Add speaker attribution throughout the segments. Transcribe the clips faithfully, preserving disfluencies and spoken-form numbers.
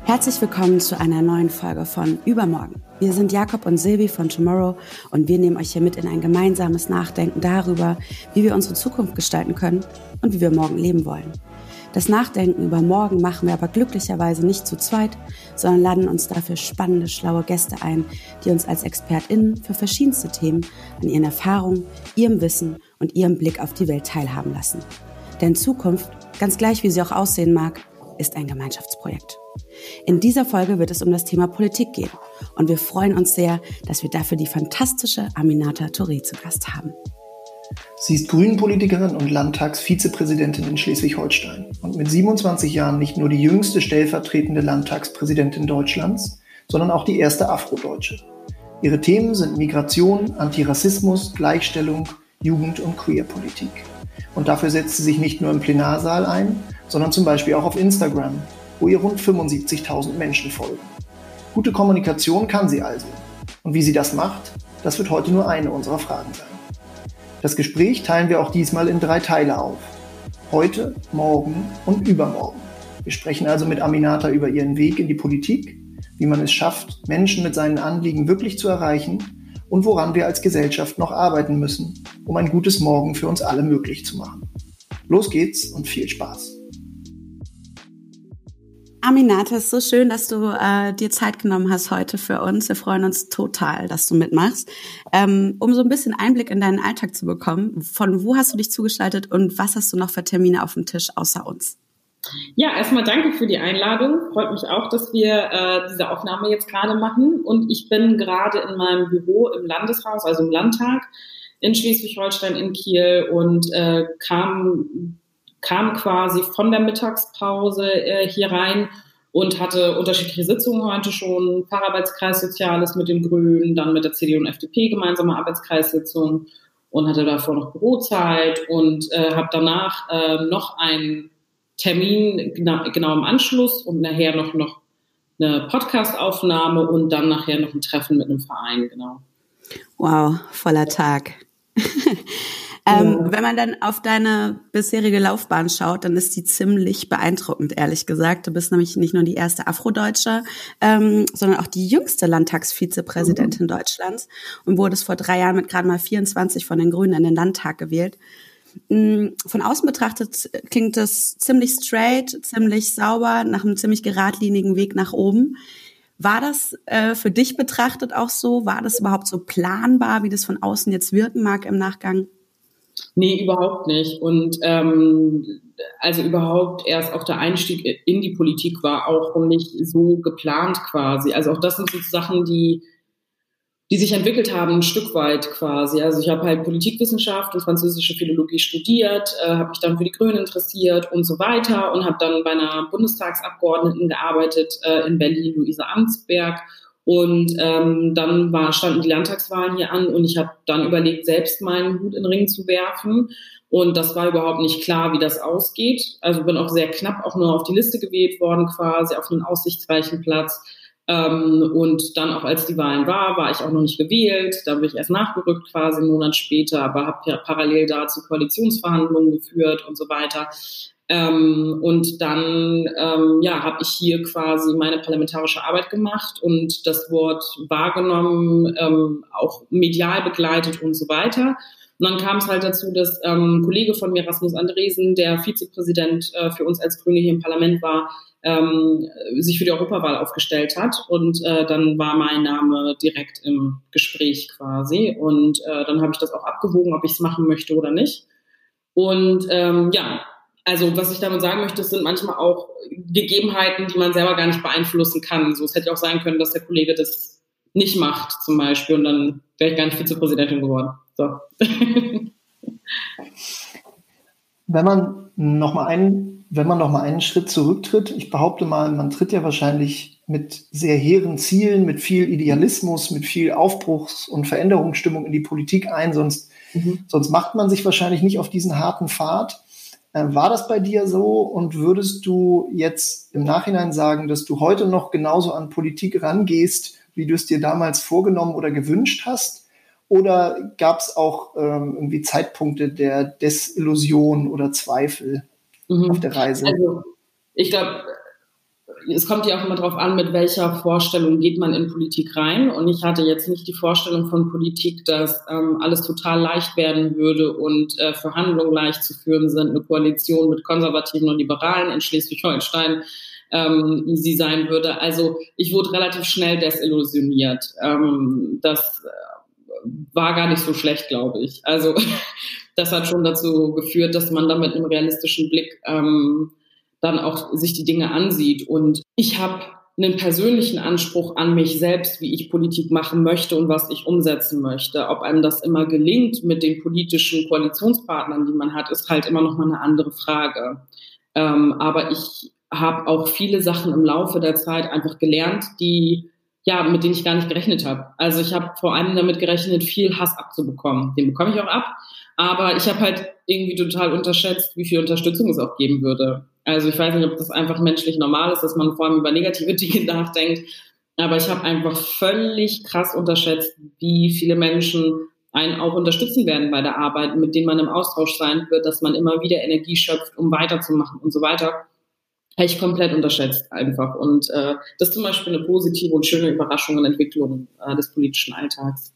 Speaker 1: Herzlich willkommen zu einer neuen Folge von Übermorgen. Wir sind Jakob und Silvi von Tomorrow und wir nehmen euch hier mit in ein gemeinsames Nachdenken darüber, wie wir unsere Zukunft gestalten können und wie wir morgen leben wollen. Das Nachdenken über morgen machen wir aber glücklicherweise nicht zu zweit, sondern laden uns dafür spannende, schlaue Gäste ein, die uns als ExpertInnen für verschiedenste Themen an ihren Erfahrungen, ihrem Wissen und ihrem Blick auf die Welt teilhaben lassen. Denn Zukunft, ganz gleich wie sie auch aussehen mag, ist ein Gemeinschaftsprojekt. In dieser Folge wird es um das Thema Politik gehen und wir freuen uns sehr, dass wir dafür die fantastische Aminata Touré zu Gast haben.
Speaker 2: Sie ist Grünen-Politikerin und Landtagsvizepräsidentin in Schleswig-Holstein und mit siebenundzwanzig Jahren nicht nur die jüngste stellvertretende Landtagspräsidentin Deutschlands, sondern auch die erste Afrodeutsche. Ihre Themen sind Migration, Antirassismus, Gleichstellung, Jugend- und Queerpolitik. Und dafür setzt sie sich nicht nur im Plenarsaal ein, sondern zum Beispiel auch auf Instagram, wo ihr rund fünfundsiebzigtausend Menschen folgen. Gute Kommunikation kann sie also. Und wie sie das macht, das wird heute nur eine unserer Fragen sein. Das Gespräch teilen wir auch diesmal in drei Teile auf. Heute, morgen und übermorgen. Wir sprechen also mit Aminata über ihren Weg in die Politik, wie man es schafft, Menschen mit seinen Anliegen wirklich zu erreichen und woran wir als Gesellschaft noch arbeiten müssen, um ein gutes Morgen für uns alle möglich zu machen. Los geht's und viel Spaß.
Speaker 1: Aminata, es ist so schön, dass du äh, dir Zeit genommen hast heute für uns. Wir freuen uns total, dass du mitmachst. Ähm, um so ein bisschen Einblick in deinen Alltag zu bekommen, von wo hast du dich zugeschaltet und was hast du noch für Termine auf dem Tisch außer uns?
Speaker 3: Ja, erstmal danke für die Einladung. Freut mich auch, dass wir äh, diese Aufnahme jetzt gerade machen. Und ich bin gerade in meinem Büro im Landeshaus, also im Landtag in Schleswig-Holstein in Kiel und äh, kam kam quasi von der Mittagspause äh, hier rein und hatte unterschiedliche Sitzungen heute schon, Facharbeitskreis Soziales mit den Grünen, dann mit der C D U und F D P gemeinsame Arbeitskreissitzung und hatte davor noch Bürozeit und äh, habe danach äh, noch einen Termin genau, genau im Anschluss und nachher noch, noch eine Podcastaufnahme und dann nachher noch ein Treffen mit einem Verein, genau.
Speaker 1: Wow, voller Tag. Ähm, ja. Wenn man dann auf deine bisherige Laufbahn schaut, dann ist die ziemlich beeindruckend, ehrlich gesagt. Du bist nämlich nicht nur die erste Afrodeutsche, ähm, sondern auch die jüngste Landtagsvizepräsidentin mhm. Deutschlands und wurdest vor drei Jahren mit gerade mal vierundzwanzig von den Grünen in den Landtag gewählt. Von außen betrachtet klingt das ziemlich straight, ziemlich sauber, nach einem ziemlich geradlinigen Weg nach oben. War das äh, für dich betrachtet auch so? War das überhaupt so planbar, wie das von außen jetzt wirken mag im Nachgang?
Speaker 3: Nee, überhaupt nicht. Und ähm, also überhaupt erst auch der Einstieg in die Politik war auch nicht so geplant quasi. Also auch das sind so Sachen, die die sich entwickelt haben, ein Stück weit quasi. Also ich habe halt Politikwissenschaft und französische Philologie studiert, äh, habe mich dann für die Grünen interessiert und so weiter und habe dann bei einer Bundestagsabgeordneten gearbeitet äh, in Berlin, Luise Amtsberg. Und ähm, dann war, standen die Landtagswahlen hier an und ich habe dann überlegt, selbst meinen Hut in den Ring zu werfen. Und das war überhaupt nicht klar, wie das ausgeht. Also bin auch sehr knapp auch nur auf die Liste gewählt worden, quasi auf einen aussichtsreichen Platz. Ähm, und dann auch als die Wahlen war, war ich auch noch nicht gewählt. Da bin ich erst nachgerückt quasi einen Monat später, aber habe ja parallel dazu Koalitionsverhandlungen geführt und so weiter. Ähm, und dann ähm, ja, habe ich hier quasi meine parlamentarische Arbeit gemacht und das Wort wahrgenommen, ähm, auch medial begleitet und so weiter. Und dann kam es halt dazu, dass ähm, ein Kollege von mir, Rasmus Andresen, der Vizepräsident äh, für uns als Grüne hier im Parlament war, ähm, sich für die Europawahl aufgestellt hat. Und äh, dann war mein Name direkt im Gespräch quasi. Und äh, dann habe ich das auch abgewogen, ob ich es machen möchte oder nicht. Und ähm, ja, also was ich damit sagen möchte, es sind manchmal auch Gegebenheiten, die man selber gar nicht beeinflussen kann. So, es hätte auch sein können, dass der Kollege das nicht macht zum Beispiel und dann wäre ich gar nicht Vizepräsidentin geworden. So.
Speaker 2: Wenn man noch mal einen, wenn man noch mal einen Schritt zurücktritt, ich behaupte mal, man tritt ja wahrscheinlich mit sehr hehren Zielen, mit viel Idealismus, mit viel Aufbruchs- und Veränderungsstimmung in die Politik ein, sonst, mhm. sonst macht man sich wahrscheinlich nicht auf diesen harten Pfad. Äh, war das bei dir so und würdest du jetzt im Nachhinein sagen, dass du heute noch genauso an Politik rangehst, wie du es dir damals vorgenommen oder gewünscht hast? Oder gab es auch ähm, irgendwie Zeitpunkte der Desillusion oder Zweifel mhm. auf der Reise?
Speaker 3: Also ich glaube, es kommt ja auch immer darauf an, mit welcher Vorstellung geht man in Politik rein. Und ich hatte jetzt nicht die Vorstellung von Politik, dass ähm, alles total leicht werden würde und äh, Verhandlungen leicht zu führen sind, eine Koalition mit Konservativen und Liberalen in Schleswig-Holstein ähm, sie sein würde. Also ich wurde relativ schnell desillusioniert. Ähm, das war gar nicht so schlecht, glaube ich. Also das hat schon dazu geführt, dass man da mit einem realistischen Blick ähm, dann auch sich die Dinge ansieht. Und ich habe einen persönlichen Anspruch an mich selbst, wie ich Politik machen möchte und was ich umsetzen möchte. Ob einem das immer gelingt mit den politischen Koalitionspartnern, die man hat, ist halt immer noch mal eine andere Frage. Ähm, aber ich habe auch viele Sachen im Laufe der Zeit einfach gelernt, die ja, mit denen ich gar nicht gerechnet habe. Also ich habe vor allem damit gerechnet, viel Hass abzubekommen. Den bekomme ich auch ab. Aber ich habe halt irgendwie total unterschätzt, wie viel Unterstützung es auch geben würde. Also ich weiß nicht, ob das einfach menschlich normal ist, dass man vor allem über negative Dinge nachdenkt. Aber ich habe einfach völlig krass unterschätzt, wie viele Menschen einen auch unterstützen werden bei der Arbeit, mit denen man im Austausch sein wird, dass man immer wieder Energie schöpft, um weiterzumachen und so weiter. Habe ich komplett unterschätzt einfach. Und äh, das ist zum Beispiel eine positive und schöne Überraschung und Entwicklung äh, des politischen Alltags.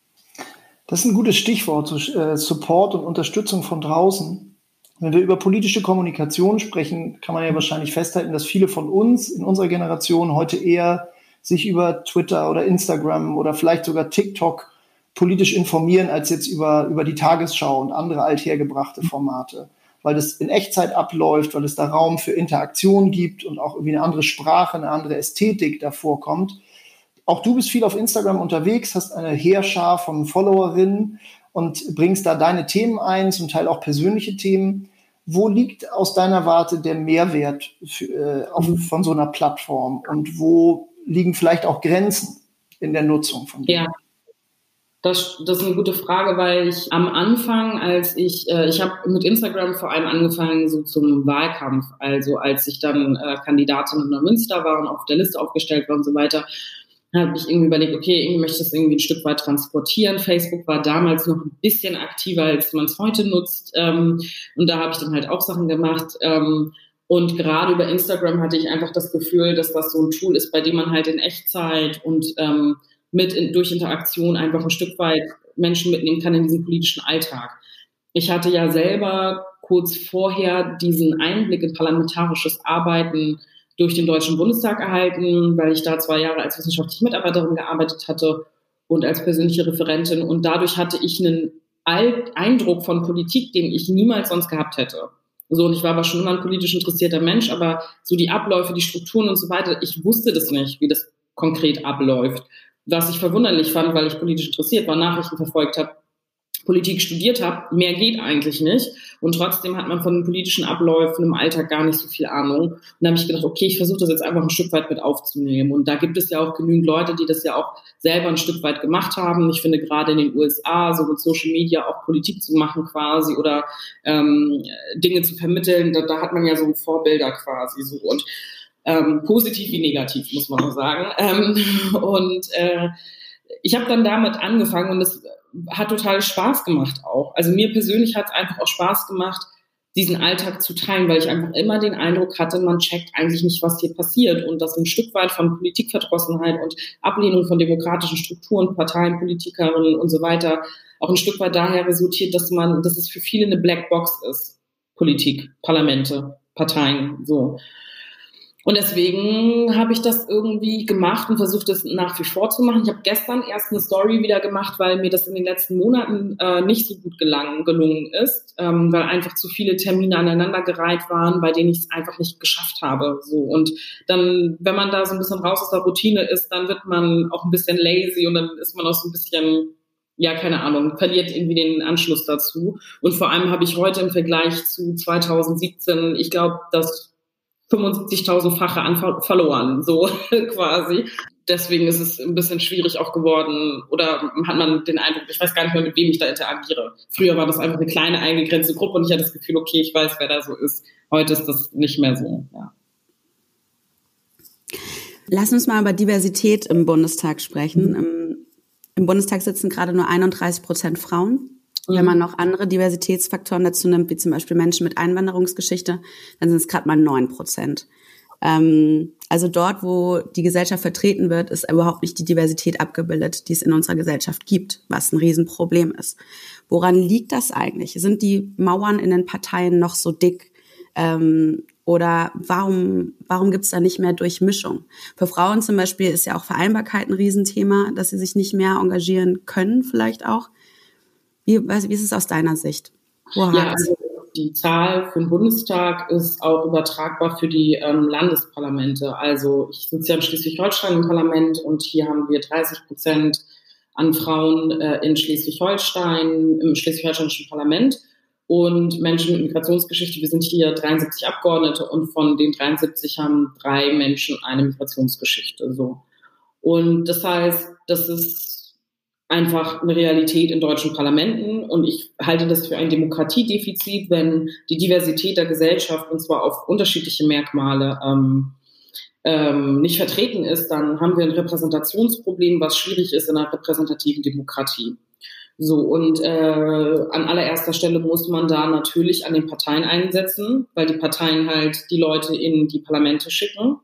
Speaker 2: Das ist ein gutes Stichwort, so, äh, Support und Unterstützung von draußen. Wenn wir über politische Kommunikation sprechen, kann man ja wahrscheinlich festhalten, dass viele von uns in unserer Generation heute eher sich über Twitter oder Instagram oder vielleicht sogar TikTok politisch informieren, als jetzt über, über die Tagesschau und andere althergebrachte Formate. Weil das in Echtzeit abläuft, weil es da Raum für Interaktion gibt und auch irgendwie eine andere Sprache, eine andere Ästhetik davor kommt. Auch du bist viel auf Instagram unterwegs, hast eine Heerschar von Followerinnen und bringst da deine Themen ein, zum Teil auch persönliche Themen. Wo liegt aus deiner Warte der Mehrwert für, äh, auf, von so einer Plattform und wo liegen vielleicht auch Grenzen in der Nutzung von dir?
Speaker 3: Ja. Das, das ist eine gute Frage, weil ich am Anfang, als ich, äh, ich habe mit Instagram vor allem angefangen so zum Wahlkampf, also als ich dann äh, Kandidatin in Neumünster war und auf der Liste aufgestellt war und so weiter, habe ich irgendwie überlegt, okay, irgendwie möchte ich das irgendwie ein Stück weit transportieren. Facebook war damals noch ein bisschen aktiver, als man es heute nutzt, ähm, und da habe ich dann halt auch Sachen gemacht. Ähm, und gerade über Instagram hatte ich einfach das Gefühl, dass das so ein Tool ist, bei dem man halt in Echtzeit und ähm, mit in, durch Interaktion einfach ein Stück weit Menschen mitnehmen kann in diesen politischen Alltag. Ich hatte ja selber kurz vorher diesen Einblick in parlamentarisches Arbeiten durch den Deutschen Bundestag erhalten, weil ich da zwei Jahre als wissenschaftliche Mitarbeiterin gearbeitet hatte und als persönliche Referentin. Und dadurch hatte ich einen Eindruck von Politik, den ich niemals sonst gehabt hätte. So, und ich war aber schon immer ein politisch interessierter Mensch, aber so die Abläufe, die Strukturen und so weiter, ich wusste das nicht, wie das konkret abläuft. Was ich verwunderlich fand, weil ich politisch interessiert war, Nachrichten verfolgt habe, Politik studiert habe, mehr geht eigentlich nicht. Und trotzdem hat man von den politischen Abläufen im Alltag gar nicht so viel Ahnung. Und da habe ich gedacht, okay, ich versuche das jetzt einfach ein Stück weit mit aufzunehmen. Und da gibt es ja auch genügend Leute, die das ja auch selber ein Stück weit gemacht haben. Ich finde gerade in den U S A, so mit Social Media auch Politik zu machen quasi oder ähm, Dinge zu vermitteln, da, da hat man ja so Vorbilder quasi so. Und Ähm, positiv wie negativ, muss man nur sagen. Ähm, und äh, ich habe dann damit angefangen und es hat total Spaß gemacht auch. Also mir persönlich hat es einfach auch Spaß gemacht, diesen Alltag zu teilen, weil ich einfach immer den Eindruck hatte, man checkt eigentlich nicht, was hier passiert und dass ein Stück weit von Politikverdrossenheit und Ablehnung von demokratischen Strukturen, Parteien, Politikerinnen und so weiter auch ein Stück weit daher resultiert, dass man, dass es für viele eine Blackbox ist. Politik, Parlamente, Parteien, so. Und deswegen habe ich das irgendwie gemacht und versucht, das nach wie vor zu machen. Ich habe gestern erst eine Story wieder gemacht, weil mir das in den letzten Monaten äh, nicht so gut gelang, gelungen ist, ähm, weil einfach zu viele Termine aneinandergereiht waren, bei denen ich es einfach nicht geschafft habe. So. Und dann, wenn man da so ein bisschen raus aus der Routine ist, dann wird man auch ein bisschen lazy und dann ist man auch so ein bisschen, ja, keine Ahnung, verliert irgendwie den Anschluss dazu. Und vor allem habe ich heute im Vergleich zu zwanzig siebzehn, ich glaube, das fünfundsiebzigtausendfache an Followern, so quasi. Deswegen ist es ein bisschen schwierig auch geworden oder hat man den Eindruck, ich weiß gar nicht mehr, mit wem ich da interagiere. Früher war das einfach eine kleine, eingegrenzte Gruppe und ich hatte das Gefühl, okay, ich weiß, wer da so ist. Heute ist das nicht mehr so, ja.
Speaker 1: Lass uns mal über Diversität im Bundestag sprechen. Mhm. Im, Im Bundestag sitzen gerade nur einunddreißig Prozent Frauen. Wenn man noch andere Diversitätsfaktoren dazu nimmt, wie zum Beispiel Menschen mit Einwanderungsgeschichte, dann sind es gerade mal neun Prozent. Ähm, also dort, wo die Gesellschaft vertreten wird, ist überhaupt nicht die Diversität abgebildet, die es in unserer Gesellschaft gibt, was ein Riesenproblem ist. Woran liegt das eigentlich? Sind die Mauern in den Parteien noch so dick? Ähm, oder warum, warum gibt es da nicht mehr Durchmischung? Für Frauen zum Beispiel ist ja auch Vereinbarkeit ein Riesenthema, dass sie sich nicht mehr engagieren können vielleicht auch. Wie, wie ist es aus deiner Sicht? Woher
Speaker 3: ja, also die Zahl für den Bundestag ist auch übertragbar für die ähm, Landesparlamente. Also ich sitze ja in Schleswig-Holstein im Parlament und hier haben wir dreißig Prozent an Frauen äh, in Schleswig-Holstein, im schleswig-holsteinischen Parlament. Und Menschen mit Migrationsgeschichte, wir sind hier dreiundsiebzig Abgeordnete und von den dreiundsiebzig haben drei Menschen eine Migrationsgeschichte. So. Und das heißt, das ist einfach eine Realität in deutschen Parlamenten und ich halte das für ein Demokratiedefizit, wenn die Diversität der Gesellschaft, und zwar auf unterschiedliche Merkmale, ähm, ähm, nicht vertreten ist, dann haben wir ein Repräsentationsproblem, was schwierig ist in einer repräsentativen Demokratie. So, und äh, an allererster Stelle muss man da natürlich an den Parteien einsetzen, weil die Parteien halt die Leute in die Parlamente schicken.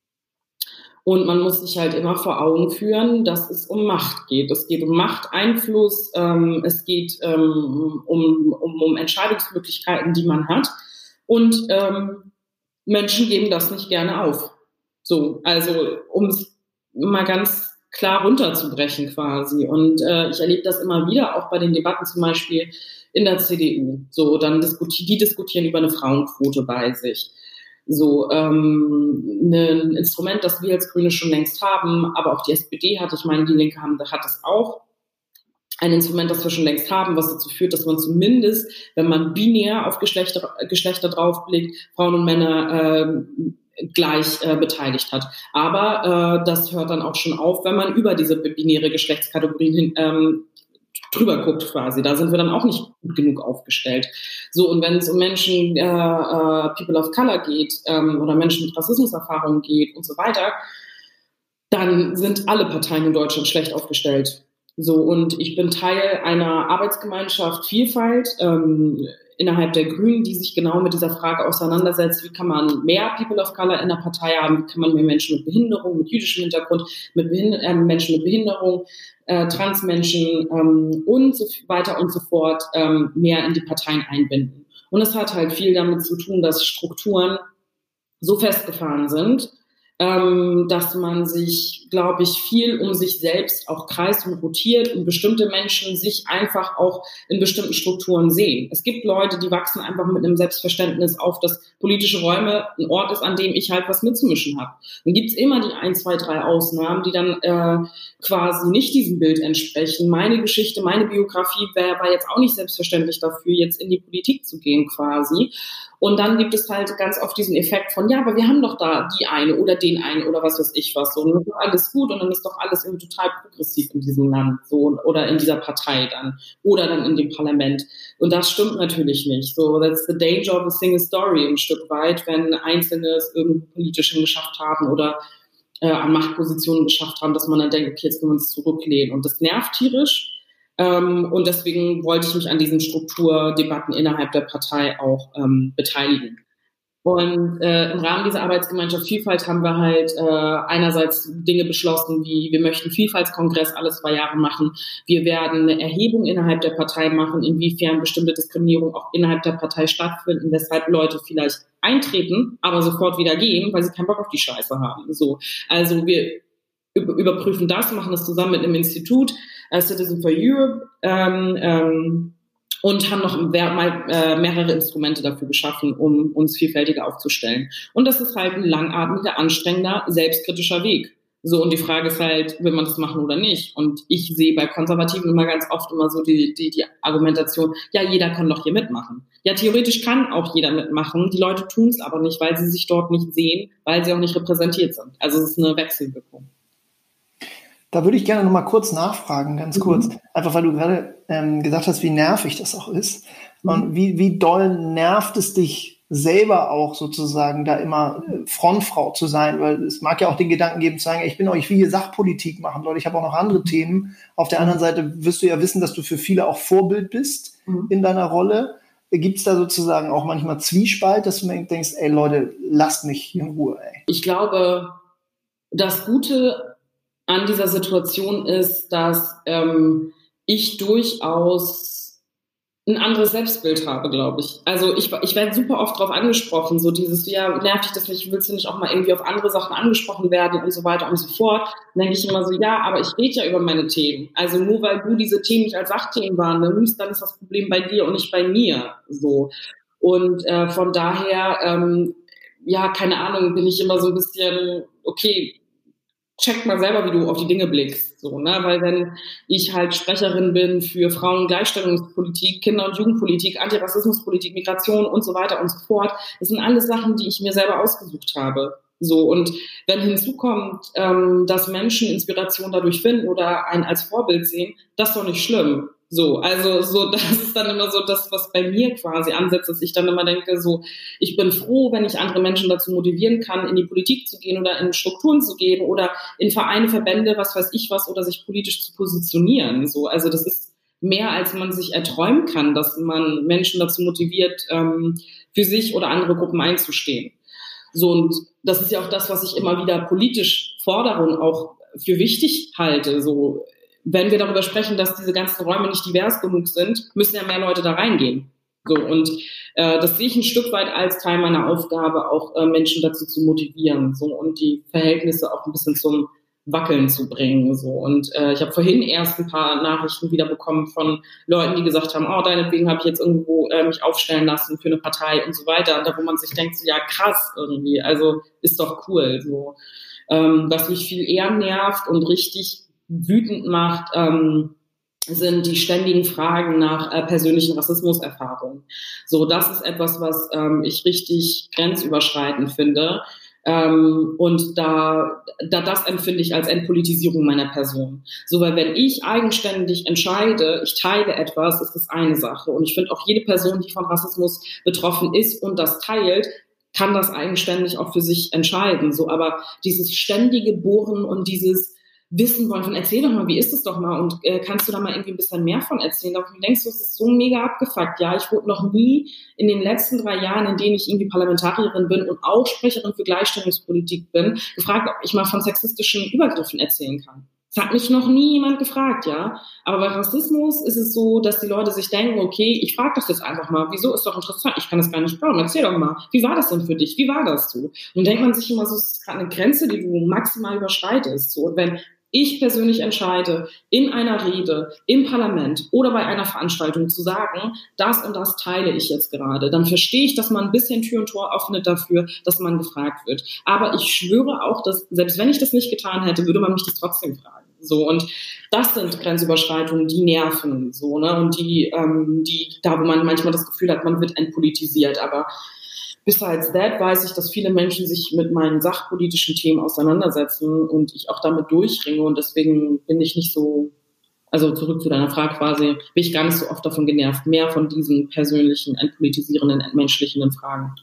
Speaker 3: Und man muss sich halt immer vor Augen führen, dass es um Macht geht. Es geht um Macht, Einfluss, ähm, es geht ähm, um, um, um Entscheidungsmöglichkeiten, die man hat. Und ähm, Menschen geben das nicht gerne auf. So, also um es mal ganz klar runterzubrechen quasi. Und äh, ich erlebe das immer wieder, auch bei den Debatten zum Beispiel in der C D U. So, dann diskutieren, die diskutieren über eine Frauenquote bei sich. So, ähm, ein Instrument, das wir als Grüne schon längst haben, aber auch die S P D hat, ich meine, die Linke haben, hat es auch. Ein Instrument, das wir schon längst haben, was dazu führt, dass man zumindest, wenn man binär auf Geschlechter, Geschlechter draufblickt, Frauen und Männer äh, gleich äh, beteiligt hat. Aber äh, das hört dann auch schon auf, wenn man über diese binäre Geschlechtskategorien hin, ähm, drüber guckt quasi. Da sind wir dann auch nicht gut genug aufgestellt. So, und wenn es um Menschen, äh, äh, People of Color geht ähm, oder Menschen mit Rassismuserfahrungen geht und so weiter, dann sind alle Parteien in Deutschland schlecht aufgestellt. So, und ich bin Teil einer Arbeitsgemeinschaft Vielfalt ähm, innerhalb der Grünen, die sich genau mit dieser Frage auseinandersetzt, wie kann man mehr People of Color in der Partei haben, wie kann man mehr Menschen mit Behinderung, mit jüdischem Hintergrund, mit Behind- äh, Menschen mit Behinderung, äh, Transmenschen ähm, und so weiter und so fort ähm, mehr in die Parteien einbinden. Und es hat halt viel damit zu tun, dass Strukturen so festgefahren sind, ähm, dass man sich, glaube ich, viel um sich selbst auch kreist und rotiert und bestimmte Menschen sich einfach auch in bestimmten Strukturen sehen. Es gibt Leute, die wachsen einfach mit einem Selbstverständnis auf, dass politische Räume ein Ort ist, an dem ich halt was mitzumischen habe. Dann gibt's immer die ein, zwei, drei Ausnahmen, die dann äh, quasi nicht diesem Bild entsprechen. Meine Geschichte, meine Biografie wär, war jetzt auch nicht selbstverständlich dafür, jetzt in die Politik zu gehen quasi. Und dann gibt es halt ganz oft diesen Effekt von, ja, aber wir haben doch da die eine oder den einen oder was weiß ich was. So, und dann ist doch alles gut und dann ist doch alles irgendwie total progressiv in diesem Land so oder in dieser Partei dann oder dann in dem Parlament. Und das stimmt natürlich nicht. So, that's the danger of a single story ein Stück weit, wenn Einzelne es irgendwie politisch geschafft haben oder äh, an Machtpositionen geschafft haben, dass man dann denkt, okay, jetzt können wir uns zurücklehnen. Und das nervt tierisch. Ähm, und deswegen wollte ich mich an diesen Strukturdebatten innerhalb der Partei auch ähm, beteiligen. Und äh, im Rahmen dieser Arbeitsgemeinschaft Vielfalt haben wir halt äh, einerseits Dinge beschlossen, wie wir möchten Vielfaltskongress alle zwei Jahre machen. Wir werden eine Erhebung innerhalb der Partei machen, inwiefern bestimmte Diskriminierung auch innerhalb der Partei stattfinden, weshalb Leute vielleicht eintreten, aber sofort wieder gehen, weil sie keinen Bock auf die Scheiße haben. So, also wir überprüfen das, machen das zusammen mit einem Institut, äh, Citizen for Europe, ähm, ähm, und haben noch mehr, äh, mehrere Instrumente dafür geschaffen, um uns vielfältiger aufzustellen. Und das ist halt ein langatmiger, anstrengender, selbstkritischer Weg. So, und die Frage ist halt, will man das machen oder nicht? Und ich sehe bei Konservativen immer ganz oft immer so die, die, die Argumentation, ja, jeder kann doch hier mitmachen. Ja, theoretisch kann auch jeder mitmachen. Die Leute tun es aber nicht, weil sie sich dort nicht sehen, weil sie auch nicht repräsentiert sind. Also es ist eine Wechselwirkung.
Speaker 2: Da würde ich gerne noch mal kurz nachfragen, ganz mhm. kurz. Einfach, weil du gerade ähm, gesagt hast, wie nervig das auch ist. Mhm. Und wie, wie doll nervt es dich selber auch sozusagen, da immer Frontfrau zu sein? Weil es mag ja auch den Gedanken geben, zu sagen, ich bin auch, ich will hier Sachpolitik machen, Leute, ich habe auch noch andere Themen. Auf der anderen Seite wirst du ja wissen, dass du für viele auch Vorbild bist mhm. in deiner Rolle. Gibt es da sozusagen auch manchmal Zwiespalt, dass du denkst, ey Leute, lasst mich in Ruhe, ey?
Speaker 3: Ich glaube, das Gute an dieser Situation ist, dass ähm, ich durchaus ein anderes Selbstbild habe, glaube ich. Also ich, ich werde super oft darauf angesprochen, so dieses, ja, nervt dich das nicht, willst du nicht auch mal irgendwie auf andere Sachen angesprochen werden und so weiter und so fort. Dann denke ich immer so, ja, aber ich rede ja über meine Themen. Also nur weil du diese Themen nicht als Sachthemen wahrnimmst, dann ist das Problem bei dir und nicht bei mir. So. Und äh, von daher, ähm, ja, keine Ahnung, bin ich immer so ein bisschen, okay, check mal selber, wie du auf die Dinge blickst, so, ne, weil wenn ich halt Sprecherin bin für Frauen-Gleichstellungspolitik, Kinder- und Jugendpolitik, Antirassismuspolitik, Migration und so weiter und so fort, das sind alles Sachen, die ich mir selber ausgesucht habe, so, und wenn hinzukommt, ähm, dass Menschen Inspiration dadurch finden oder einen als Vorbild sehen, das ist doch nicht schlimm. So, also so, das ist dann immer so das, was bei mir quasi ansetzt, dass ich dann immer denke, so, ich bin froh, wenn ich andere Menschen dazu motivieren kann, in die Politik zu gehen oder in Strukturen zu gehen oder in Vereine, Verbände, was weiß ich was, oder sich politisch zu positionieren. So, also das ist mehr, als man sich erträumen kann, dass man Menschen dazu motiviert, ähm, für sich oder andere Gruppen einzustehen. So, und das ist ja auch das, was ich immer wieder politisch fordere und auch für wichtig halte, so. Wenn wir darüber sprechen, dass diese ganzen Räume nicht divers genug sind, müssen ja mehr Leute da reingehen. So, und äh, das sehe ich ein Stück weit als Teil meiner Aufgabe, auch äh, Menschen dazu zu motivieren, so, und die Verhältnisse auch ein bisschen zum Wackeln zu bringen. So. Und äh, ich habe vorhin erst ein paar Nachrichten wieder bekommen von Leuten, die gesagt haben, oh, deinetwegen habe ich jetzt irgendwo äh, mich aufstellen lassen für eine Partei und so weiter. Und da, wo man sich denkt, so, ja krass irgendwie, also ist doch cool. So. Ähm, was mich viel eher nervt und richtig wütend macht, ähm, sind die ständigen Fragen nach äh, persönlichen Rassismuserfahrungen. So, das ist etwas, was ähm, ich richtig grenzüberschreitend finde. Ähm, und da, da das empfinde ich als Entpolitisierung meiner Person. So, weil wenn ich eigenständig entscheide, ich teile etwas, ist das eine Sache. Und ich finde auch jede Person, die von Rassismus betroffen ist und das teilt, kann das eigenständig auch für sich entscheiden. So, aber dieses ständige Bohren und dieses wissen wollen von, erzähl doch mal, wie ist es doch mal, und äh, kannst du da mal irgendwie ein bisschen mehr von erzählen? Da denkst du, es ist so mega abgefuckt. Ja, ich wurde noch nie in den letzten drei Jahren, in denen ich irgendwie Parlamentarierin bin und auch Sprecherin für Gleichstellungspolitik bin, gefragt, ob ich mal von sexistischen Übergriffen erzählen kann. Das hat mich noch nie jemand gefragt, ja. Aber bei Rassismus ist es so, dass die Leute sich denken, okay, ich frage das jetzt einfach mal, wieso, ist doch interessant, ich kann das gar nicht glauben, erzähl doch mal, wie war das denn für dich, wie war das so? Und dann denkt man sich immer so, es ist gerade eine Grenze, die du maximal überschreitest, so. Und wenn ich persönlich entscheide, in einer Rede, im Parlament oder bei einer Veranstaltung zu sagen, das und das teile ich jetzt gerade, dann verstehe ich, dass man ein bisschen Tür und Tor öffnet dafür, dass man gefragt wird. Aber ich schwöre auch, dass selbst wenn ich das nicht getan hätte, würde man mich das trotzdem fragen. So, und das sind Grenzüberschreitungen, die nerven, so, ne, und die, ähm, die, da wo man manchmal das Gefühl hat, man wird entpolitisiert, aber besides that weiß ich, dass viele Menschen sich mit meinen sachpolitischen Themen auseinandersetzen und ich auch damit durchringe, und deswegen bin ich nicht so, also zurück zu deiner Frage quasi, bin ich gar nicht so oft davon genervt, mehr von diesen persönlichen, entpolitisierenden, entmenschlichenden Fragen.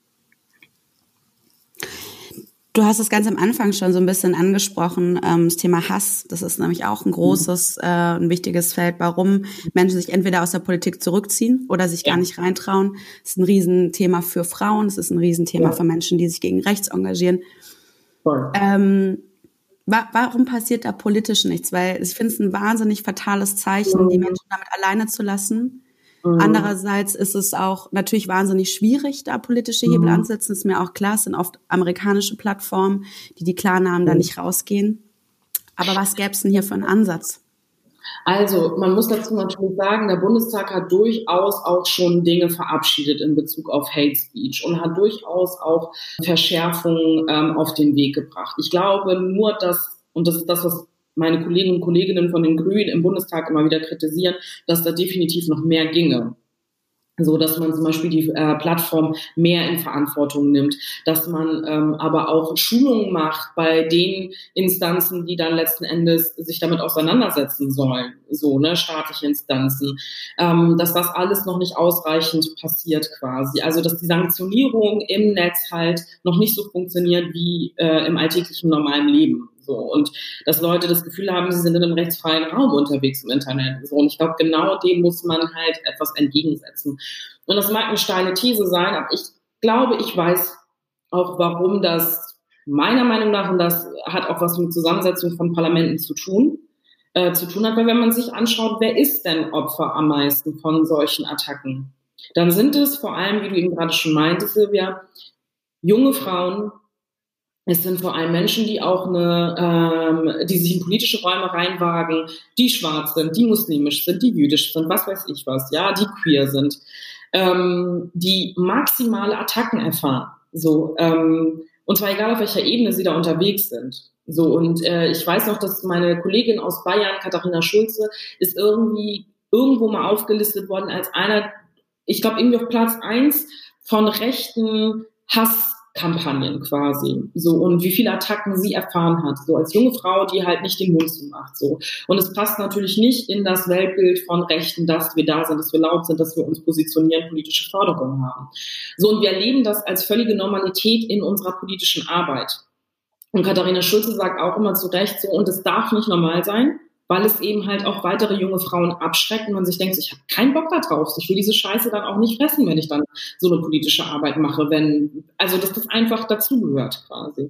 Speaker 1: Du hast es ganz am Anfang schon so ein bisschen angesprochen, ähm, das Thema Hass. Das ist nämlich auch ein großes, äh, ein wichtiges Feld, warum Menschen sich entweder aus der Politik zurückziehen oder sich ja. gar nicht reintrauen. Das ist ein Riesenthema für Frauen, es ist ein Riesenthema ja. für Menschen, die sich gegen rechts engagieren. Ähm, wa- warum passiert da politisch nichts? Weil ich finde es ein wahnsinnig fatales Zeichen, mhm. die Menschen damit alleine zu lassen. Mhm. Andererseits ist es auch natürlich wahnsinnig schwierig, da politische Hebel mhm. anzusetzen. Ist mir auch klar, es sind oft amerikanische Plattformen, die die Klarnamen mhm. da nicht rausgehen. Aber was gäbe es denn hier für einen Ansatz?
Speaker 3: Also, man muss dazu natürlich sagen, der Bundestag hat durchaus auch schon Dinge verabschiedet in Bezug auf Hate Speech und hat durchaus auch Verschärfungen ähm, auf den Weg gebracht. Ich glaube nur, dass, und das ist das, was meine Kollegen und Kolleginnen von den Grünen im Bundestag immer wieder kritisieren, dass da definitiv noch mehr ginge. So, dass man zum Beispiel die äh, Plattform mehr in Verantwortung nimmt, dass man ähm, aber auch Schulungen macht bei den Instanzen, die dann letzten Endes sich damit auseinandersetzen sollen, so, ne, staatliche Instanzen, ähm, dass das alles noch nicht ausreichend passiert quasi. Also, dass die Sanktionierung im Netz halt noch nicht so funktioniert wie äh, im alltäglichen normalen Leben. So, und dass Leute das Gefühl haben, sie sind in einem rechtsfreien Raum unterwegs im Internet. So, und ich glaube, genau dem muss man halt etwas entgegensetzen. Und das mag eine steile These sein, aber ich glaube, ich weiß auch, warum das meiner Meinung nach, und das hat auch was mit Zusammensetzung von Parlamenten zu tun, äh, zu tun hat, weil wenn man sich anschaut, wer ist denn Opfer am meisten von solchen Attacken, dann sind es vor allem, wie du eben gerade schon meintest, Silvia, junge Frauen. Es sind vor allem Menschen, die auch eine, ähm, die sich in politische Räume reinwagen, die schwarz sind, die muslimisch sind, die jüdisch sind, was weiß ich was, ja, die queer sind, ähm, die maximale Attacken erfahren, so, ähm, und zwar egal auf welcher Ebene sie da unterwegs sind. So, und äh, ich weiß noch, dass meine Kollegin aus Bayern, Katharina Schulze, ist irgendwie irgendwo mal aufgelistet worden als einer, ich glaube irgendwie auf Platz eins von rechten Hasskampagnen quasi, so, und wie viele Attacken sie erfahren hat, so als junge Frau, die halt nicht den Mund zumacht, so. Und es passt natürlich nicht in das Weltbild von Rechten, dass wir da sind, dass wir laut sind, dass wir uns positionieren, politische Forderungen haben. So, und wir erleben das als völlige Normalität in unserer politischen Arbeit. Und Katharina Schulze sagt auch immer zu Recht so, und es darf nicht normal sein, weil es eben halt auch weitere junge Frauen abschreckt und man sich denkt, ich habe keinen Bock da drauf, ich will diese Scheiße dann auch nicht fressen, wenn ich dann so eine politische Arbeit mache, wenn, also dass das einfach dazugehört quasi.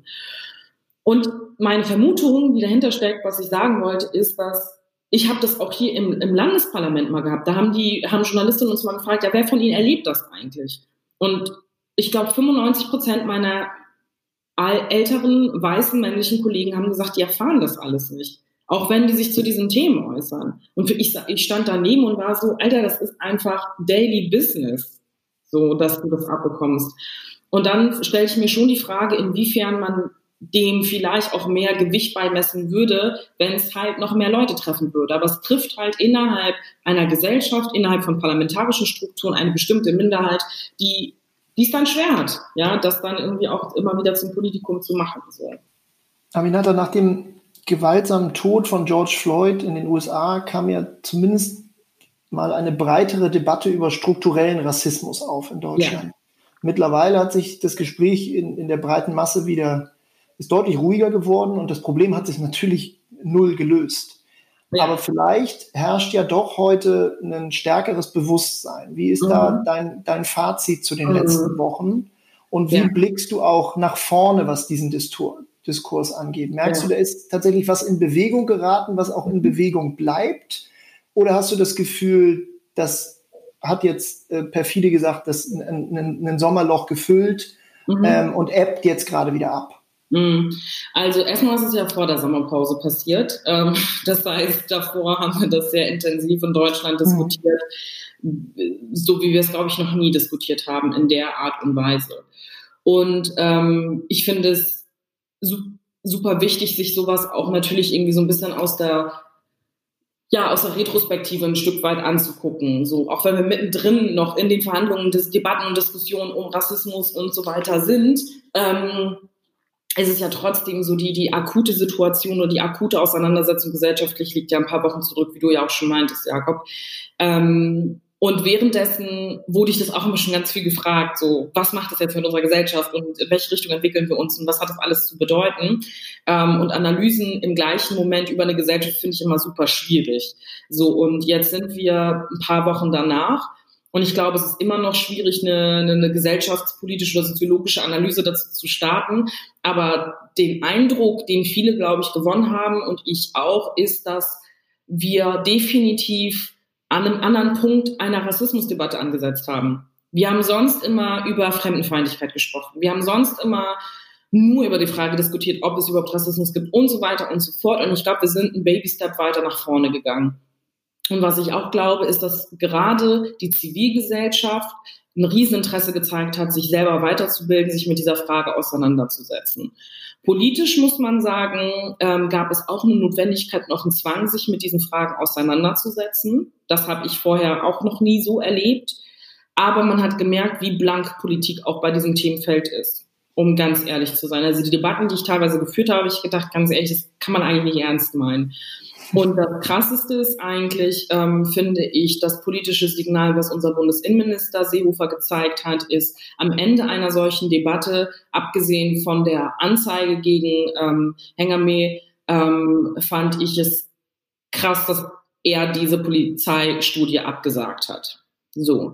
Speaker 3: Und meine Vermutung, die dahinter steckt, was ich sagen wollte, ist, dass ich habe das auch hier im, im Landesparlament mal gehabt, da haben die haben Journalistinnen uns mal gefragt, ja, wer von Ihnen erlebt das eigentlich? Und ich glaube, fünfundneunzig Prozent meiner älteren, weißen, männlichen Kollegen haben gesagt, die erfahren das alles nicht. Auch wenn die sich zu diesen Themen äußern. Und für ich, ich stand daneben und war so, Alter, das ist einfach Daily Business, so, dass du das abbekommst. Und dann stelle ich mir schon die Frage, inwiefern man dem vielleicht auch mehr Gewicht beimessen würde, wenn es halt noch mehr Leute treffen würde. Aber es trifft halt innerhalb einer Gesellschaft, innerhalb von parlamentarischen Strukturen eine bestimmte Minderheit, die die es dann schwer hat, ja, das dann irgendwie auch immer wieder zum Politikum zu machen. So.
Speaker 2: Aminata, nach dem gewaltsamen Tod von George Floyd in den U S A kam ja zumindest mal eine breitere Debatte über strukturellen Rassismus auf in Deutschland. Ja. Mittlerweile hat sich das Gespräch in, in der breiten Masse wieder, ist deutlich ruhiger geworden und das Problem hat sich natürlich null gelöst. Ja. Aber vielleicht herrscht ja doch heute ein stärkeres Bewusstsein. Wie ist mhm. da dein, dein Fazit zu den mhm. letzten Wochen? Und wie ja. blickst du auch nach vorne, was diesen Distur- Diskurs angeht? Merkst ja. du, da ist tatsächlich was in Bewegung geraten, was auch in Bewegung bleibt? Oder hast du das Gefühl, das hat jetzt äh, perfide gesagt, das ein, ein, ein Sommerloch gefüllt mhm. ähm, und ebbt jetzt gerade wieder ab?
Speaker 3: Also erstmal ist es ja vor der Sommerpause passiert. Das heißt, davor haben wir das sehr intensiv in Deutschland diskutiert, so wie wir es, glaube ich, noch nie diskutiert haben in der Art und Weise. Und ähm, ich finde es su- super wichtig, sich sowas auch natürlich irgendwie so ein bisschen aus der ja, aus der Retrospektive ein Stück weit anzugucken. So, auch wenn wir mittendrin noch in den Verhandlungen, des Debatten und Diskussionen um Rassismus und so weiter sind, ähm, es ist ja trotzdem so, die, die akute Situation oder die akute Auseinandersetzung gesellschaftlich liegt ja ein paar Wochen zurück, wie du ja auch schon meintest, Jakob. Ähm, und währenddessen wurde ich das auch immer schon ganz viel gefragt, so, was macht das jetzt mit unserer Gesellschaft und in welche Richtung entwickeln wir uns und was hat das alles zu bedeuten? Ähm, und Analysen im gleichen Moment über eine Gesellschaft finde ich immer super schwierig. So, und jetzt sind wir ein paar Wochen danach. Und ich glaube, es ist immer noch schwierig, eine, eine gesellschaftspolitische oder soziologische Analyse dazu zu starten. Aber den Eindruck, den viele, glaube ich, gewonnen haben und ich auch, ist, dass wir definitiv an einem anderen Punkt einer Rassismusdebatte angesetzt haben. Wir haben sonst immer über Fremdenfeindlichkeit gesprochen. Wir haben sonst immer nur über die Frage diskutiert, ob es überhaupt Rassismus gibt und so weiter und so fort. Und ich glaube, wir sind einen Baby-Step weiter nach vorne gegangen. Und was ich auch glaube, ist, dass gerade die Zivilgesellschaft ein Rieseninteresse gezeigt hat, sich selber weiterzubilden, sich mit dieser Frage auseinanderzusetzen. Politisch muss man sagen, ähm, gab es auch eine Notwendigkeit und auch einen Zwang, sich mit diesen Fragen auseinanderzusetzen. Das habe ich vorher auch noch nie so erlebt. Aber man hat gemerkt, wie blank Politik auch bei diesem Themenfeld ist, um ganz ehrlich zu sein. Also die Debatten, die ich teilweise geführt habe, habe ich gedacht, ganz ehrlich, das kann man eigentlich nicht ernst meinen. Und das Krasseste ist eigentlich, ähm, finde ich, das politische Signal, was unser Bundesinnenminister Seehofer gezeigt hat, ist am Ende einer solchen Debatte, abgesehen von der Anzeige gegen ähm, Hengame, ähm, fand ich es krass, dass er diese Polizeistudie abgesagt hat. So.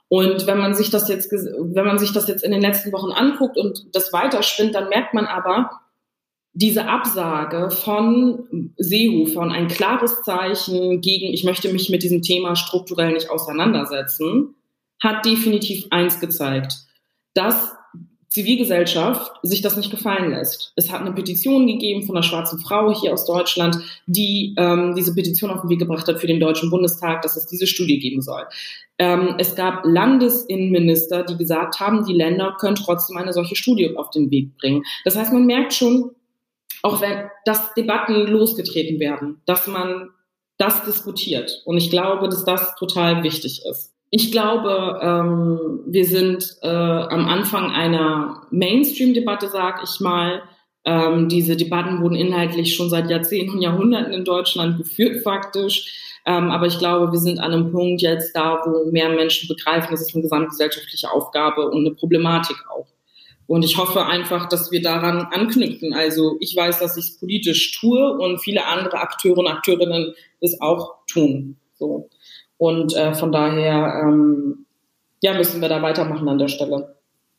Speaker 3: Und wenn man sich das jetzt, wenn man sich das jetzt in den letzten Wochen anguckt und das weiterspinnt, dann merkt man aber, diese Absage von Seehofer, ein klares Zeichen gegen, ich möchte mich mit diesem Thema strukturell nicht auseinandersetzen, hat definitiv eins gezeigt, dass Zivilgesellschaft sich das nicht gefallen lässt. Es hat eine Petition gegeben von einer schwarzen Frau hier aus Deutschland, die ähm, diese Petition auf den Weg gebracht hat für den Deutschen Bundestag, dass es diese Studie geben soll. Ähm, es gab Landesinnenminister, die gesagt haben, die Länder können trotzdem eine solche Studie auf den Weg bringen. Das heißt, man merkt schon, auch wenn dass Debatten losgetreten werden, dass man das diskutiert. Und ich glaube, dass das total wichtig ist. Ich glaube, ähm, wir sind äh, am Anfang einer Mainstream-Debatte, sag ich mal. Ähm, diese Debatten wurden inhaltlich schon seit Jahrzehnten und Jahrhunderten in Deutschland geführt, faktisch. Ähm, aber ich glaube, wir sind an einem Punkt jetzt da, wo mehr Menschen begreifen, das ist eine gesamtgesellschaftliche Aufgabe und eine Problematik auch. Und ich hoffe einfach, dass wir daran anknüpfen. Also ich weiß, dass ich es politisch tue und viele andere Akteure und Akteurinnen es auch tun. So. Und äh, von daher ähm, ja, müssen wir da weitermachen an der Stelle.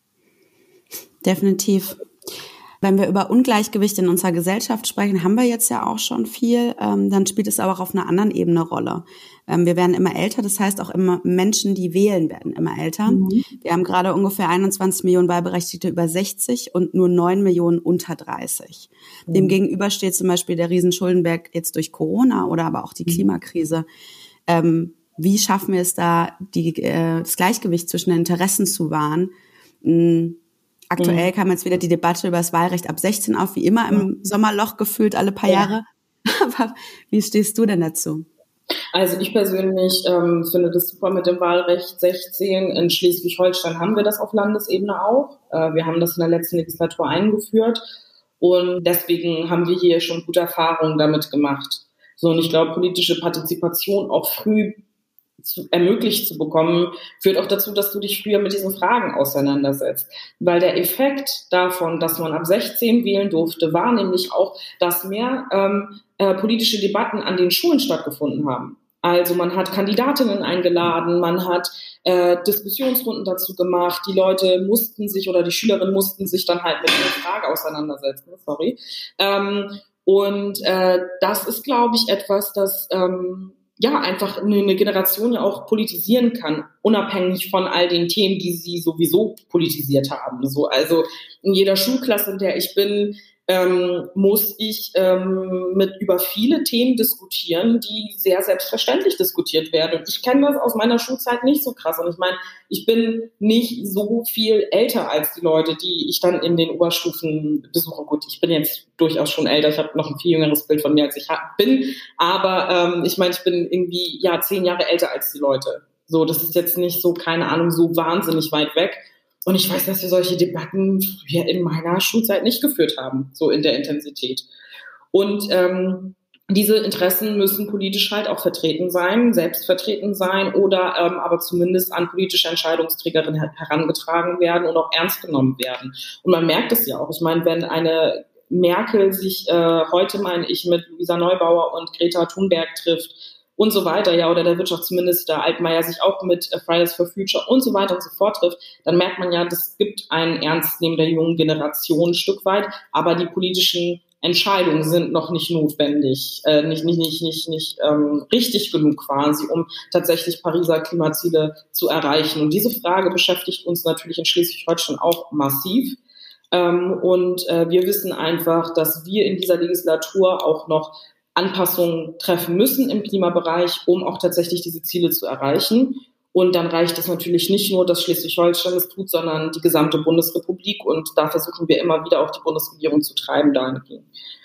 Speaker 1: Definitiv. Wenn wir über Ungleichgewicht in unserer Gesellschaft sprechen, haben wir jetzt ja auch schon viel. Ähm, dann spielt es aber auch auf einer anderen Ebene Rolle. Ähm, wir werden immer älter, das heißt auch immer Menschen, die wählen, werden immer älter. Mhm. Wir haben gerade ungefähr einundzwanzig Millionen Wahlberechtigte über sechzig und nur neun Millionen unter dreißig. Mhm. Demgegenüber steht zum Beispiel der Riesenschuldenberg jetzt durch Corona oder aber auch die Klimakrise. Ähm, wie schaffen wir es da, die, äh, das Gleichgewicht zwischen den Interessen zu wahren? Mhm. Aktuell kam jetzt wieder die Debatte über das Wahlrecht ab sechzehn auf, wie immer im Sommerloch gefühlt alle paar ja. Jahre. Aber wie stehst du denn dazu?
Speaker 3: Also ich persönlich ähm, finde das super mit dem Wahlrecht sechzehn. In Schleswig-Holstein haben wir das auf Landesebene auch. Äh, wir haben das in der letzten Legislatur eingeführt und deswegen haben wir hier schon gute Erfahrungen damit gemacht. So, und ich glaube, politische Partizipation auch früh zu, ermöglicht zu bekommen, führt auch dazu, dass du dich früher mit diesen Fragen auseinandersetzt. Weil der Effekt davon, dass man ab sechzehn wählen durfte, war nämlich auch, dass mehr ähm, äh, politische Debatten an den Schulen stattgefunden haben. Also man hat Kandidatinnen eingeladen, man hat äh, Diskussionsrunden dazu gemacht, die Leute mussten sich oder die Schülerinnen mussten sich dann halt mit einer Frage auseinandersetzen. Sorry. Ähm, und äh, das ist, glaube ich, etwas, das ähm, ja, einfach eine Generation ja auch politisieren kann, unabhängig von all den Themen, die sie sowieso politisiert haben. So, also in jeder Schulklasse, in der ich bin, ähm, muss ich ähm, mit über viele Themen diskutieren, die sehr selbstverständlich diskutiert werden. Und ich kenne das aus meiner Schulzeit nicht so krass. Und ich meine, ich bin nicht so viel älter als die Leute, die ich dann in den Oberstufen besuche. Gut, ich bin jetzt durchaus schon älter. Ich habe noch ein viel jüngeres Bild von mir, als ich bin. Aber ähm, ich meine, ich bin irgendwie ja zehn Jahre älter als die Leute. So, das ist jetzt nicht so, keine Ahnung, so wahnsinnig weit weg. Und ich weiß, dass wir solche Debatten früher in meiner Schulzeit nicht geführt haben, so in der Intensität. Und ähm, diese Interessen müssen politisch halt auch vertreten sein, selbst vertreten sein oder ähm, aber zumindest an politische Entscheidungsträgerinnen her- herangetragen werden und auch ernst genommen werden. Und man merkt es ja auch. Ich meine, wenn eine Merkel sich äh, heute, meine ich, mit Luisa Neubauer und Greta Thunberg trifft, und so weiter, ja, oder der Wirtschaftsminister Altmaier sich auch mit Fridays for Future und so weiter und so fort trifft, dann merkt man ja, das gibt ein Ernstnehmen der jungen Generation ein Stück weit, aber die politischen Entscheidungen sind noch nicht notwendig, äh, nicht nicht nicht nicht nicht ähm, richtig genug quasi, um tatsächlich Pariser Klimaziele zu erreichen. Und diese Frage beschäftigt uns natürlich in Schleswig-Holstein auch massiv. Ähm, und äh, wir wissen einfach, dass wir in dieser Legislatur auch noch Anpassungen treffen müssen im Klimabereich, um auch tatsächlich diese Ziele zu erreichen. Und dann reicht es natürlich nicht nur, dass Schleswig-Holstein es tut, sondern die gesamte Bundesrepublik. Und da versuchen wir immer wieder auch die Bundesregierung zu treiben dahingehend.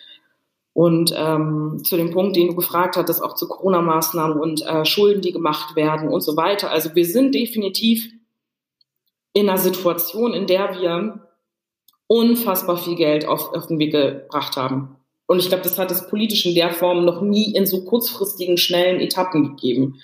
Speaker 3: Und ähm, zu dem Punkt, den du gefragt hattest, auch zu Corona-Maßnahmen und äh, Schulden, die gemacht werden und so weiter. Also wir sind definitiv in einer Situation, in der wir unfassbar viel Geld auf, auf den Weg gebracht haben. Und ich glaube, das hat es politisch in der Form noch nie in so kurzfristigen, schnellen Etappen gegeben.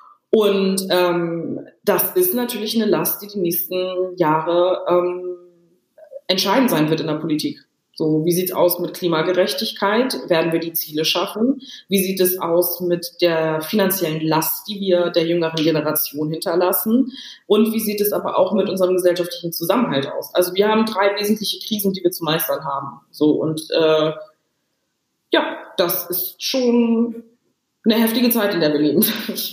Speaker 3: Und ähm, das ist natürlich eine Last, die die nächsten Jahre ähm, entscheidend sein wird in der Politik. So, wie sieht's aus mit Klimagerechtigkeit? Werden wir die Ziele schaffen? Wie sieht es aus mit der finanziellen Last, die wir der jüngeren Generation hinterlassen? Und wie sieht es aber auch mit unserem gesellschaftlichen Zusammenhalt aus? Also wir haben drei wesentliche Krisen, die wir zu meistern haben. So, und äh, ja, das ist schon eine heftige Zeit, in der wir leben.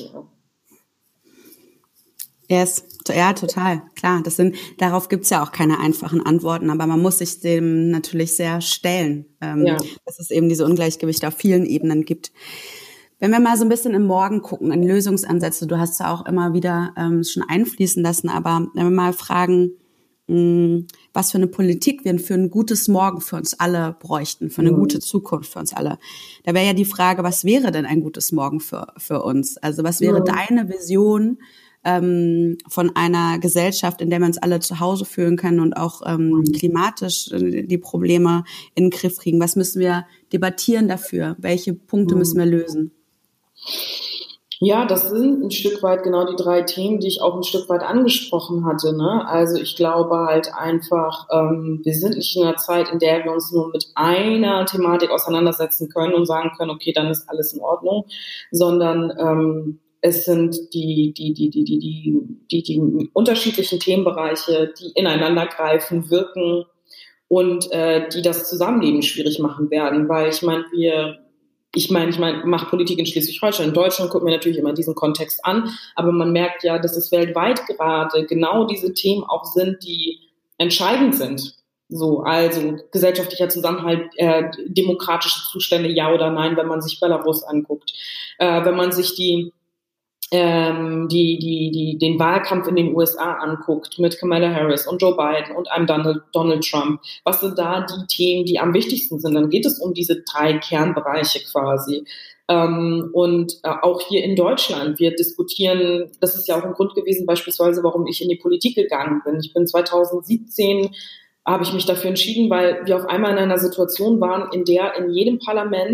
Speaker 1: Yes. Ja, total, klar. Das sind, darauf gibt's ja auch keine einfachen Antworten, aber man muss sich dem natürlich sehr stellen, ähm, ja. dass es eben diese Ungleichgewichte auf vielen Ebenen gibt. Wenn wir mal so ein bisschen im Morgen gucken, in Lösungsansätze, du hast ja auch immer wieder ähm, schon einfließen lassen, aber wenn wir mal fragen, mh, was für eine Politik wir für ein gutes Morgen für uns alle bräuchten, für eine mhm. gute Zukunft für uns alle, da wäre ja die Frage, was wäre denn ein gutes Morgen für für uns? Also was wäre mhm. deine Vision ähm, von einer Gesellschaft, in der wir uns alle zu Hause fühlen können und auch ähm, klimatisch äh, die Probleme in den Griff kriegen? Was müssen wir debattieren dafür? Welche Punkte müssen wir lösen?
Speaker 3: Ja, das sind ein Stück weit genau die drei Themen, die ich auch ein Stück weit angesprochen hatte. Ne? Also ich glaube halt einfach, ähm, wir sind nicht in einer Zeit, in der wir uns nur mit einer Thematik auseinandersetzen können und sagen können, okay, dann ist alles in Ordnung, sondern ähm, es sind die, die, die, die, die, die, die, die unterschiedlichen Themenbereiche, die ineinander greifen, wirken und äh, die das Zusammenleben schwierig machen werden. Weil ich meine, wir, ich meine, ich meine, mache Politik in Schleswig-Holstein. In Deutschland guckt mir natürlich immer diesen Kontext an, aber man merkt ja, dass es weltweit gerade genau diese Themen auch sind, die entscheidend sind. So, also gesellschaftlicher Zusammenhalt, äh, demokratische Zustände, ja oder nein, wenn man sich Belarus anguckt, äh, wenn man sich die Ähm, die, die, die, den Wahlkampf in den U S A anguckt mit Kamala Harris und Joe Biden und einem Donald, Donald Trump, was sind da die Themen, die am wichtigsten sind? Dann geht es um diese drei Kernbereiche quasi. Ähm, und äh, auch hier in Deutschland, wir diskutieren, das ist ja auch ein Grund gewesen beispielsweise, warum ich in die Politik gegangen bin. Ich bin zwanzig siebzehn, habe ich mich dafür entschieden, weil wir auf einmal in einer Situation waren, in der in jedem Parlament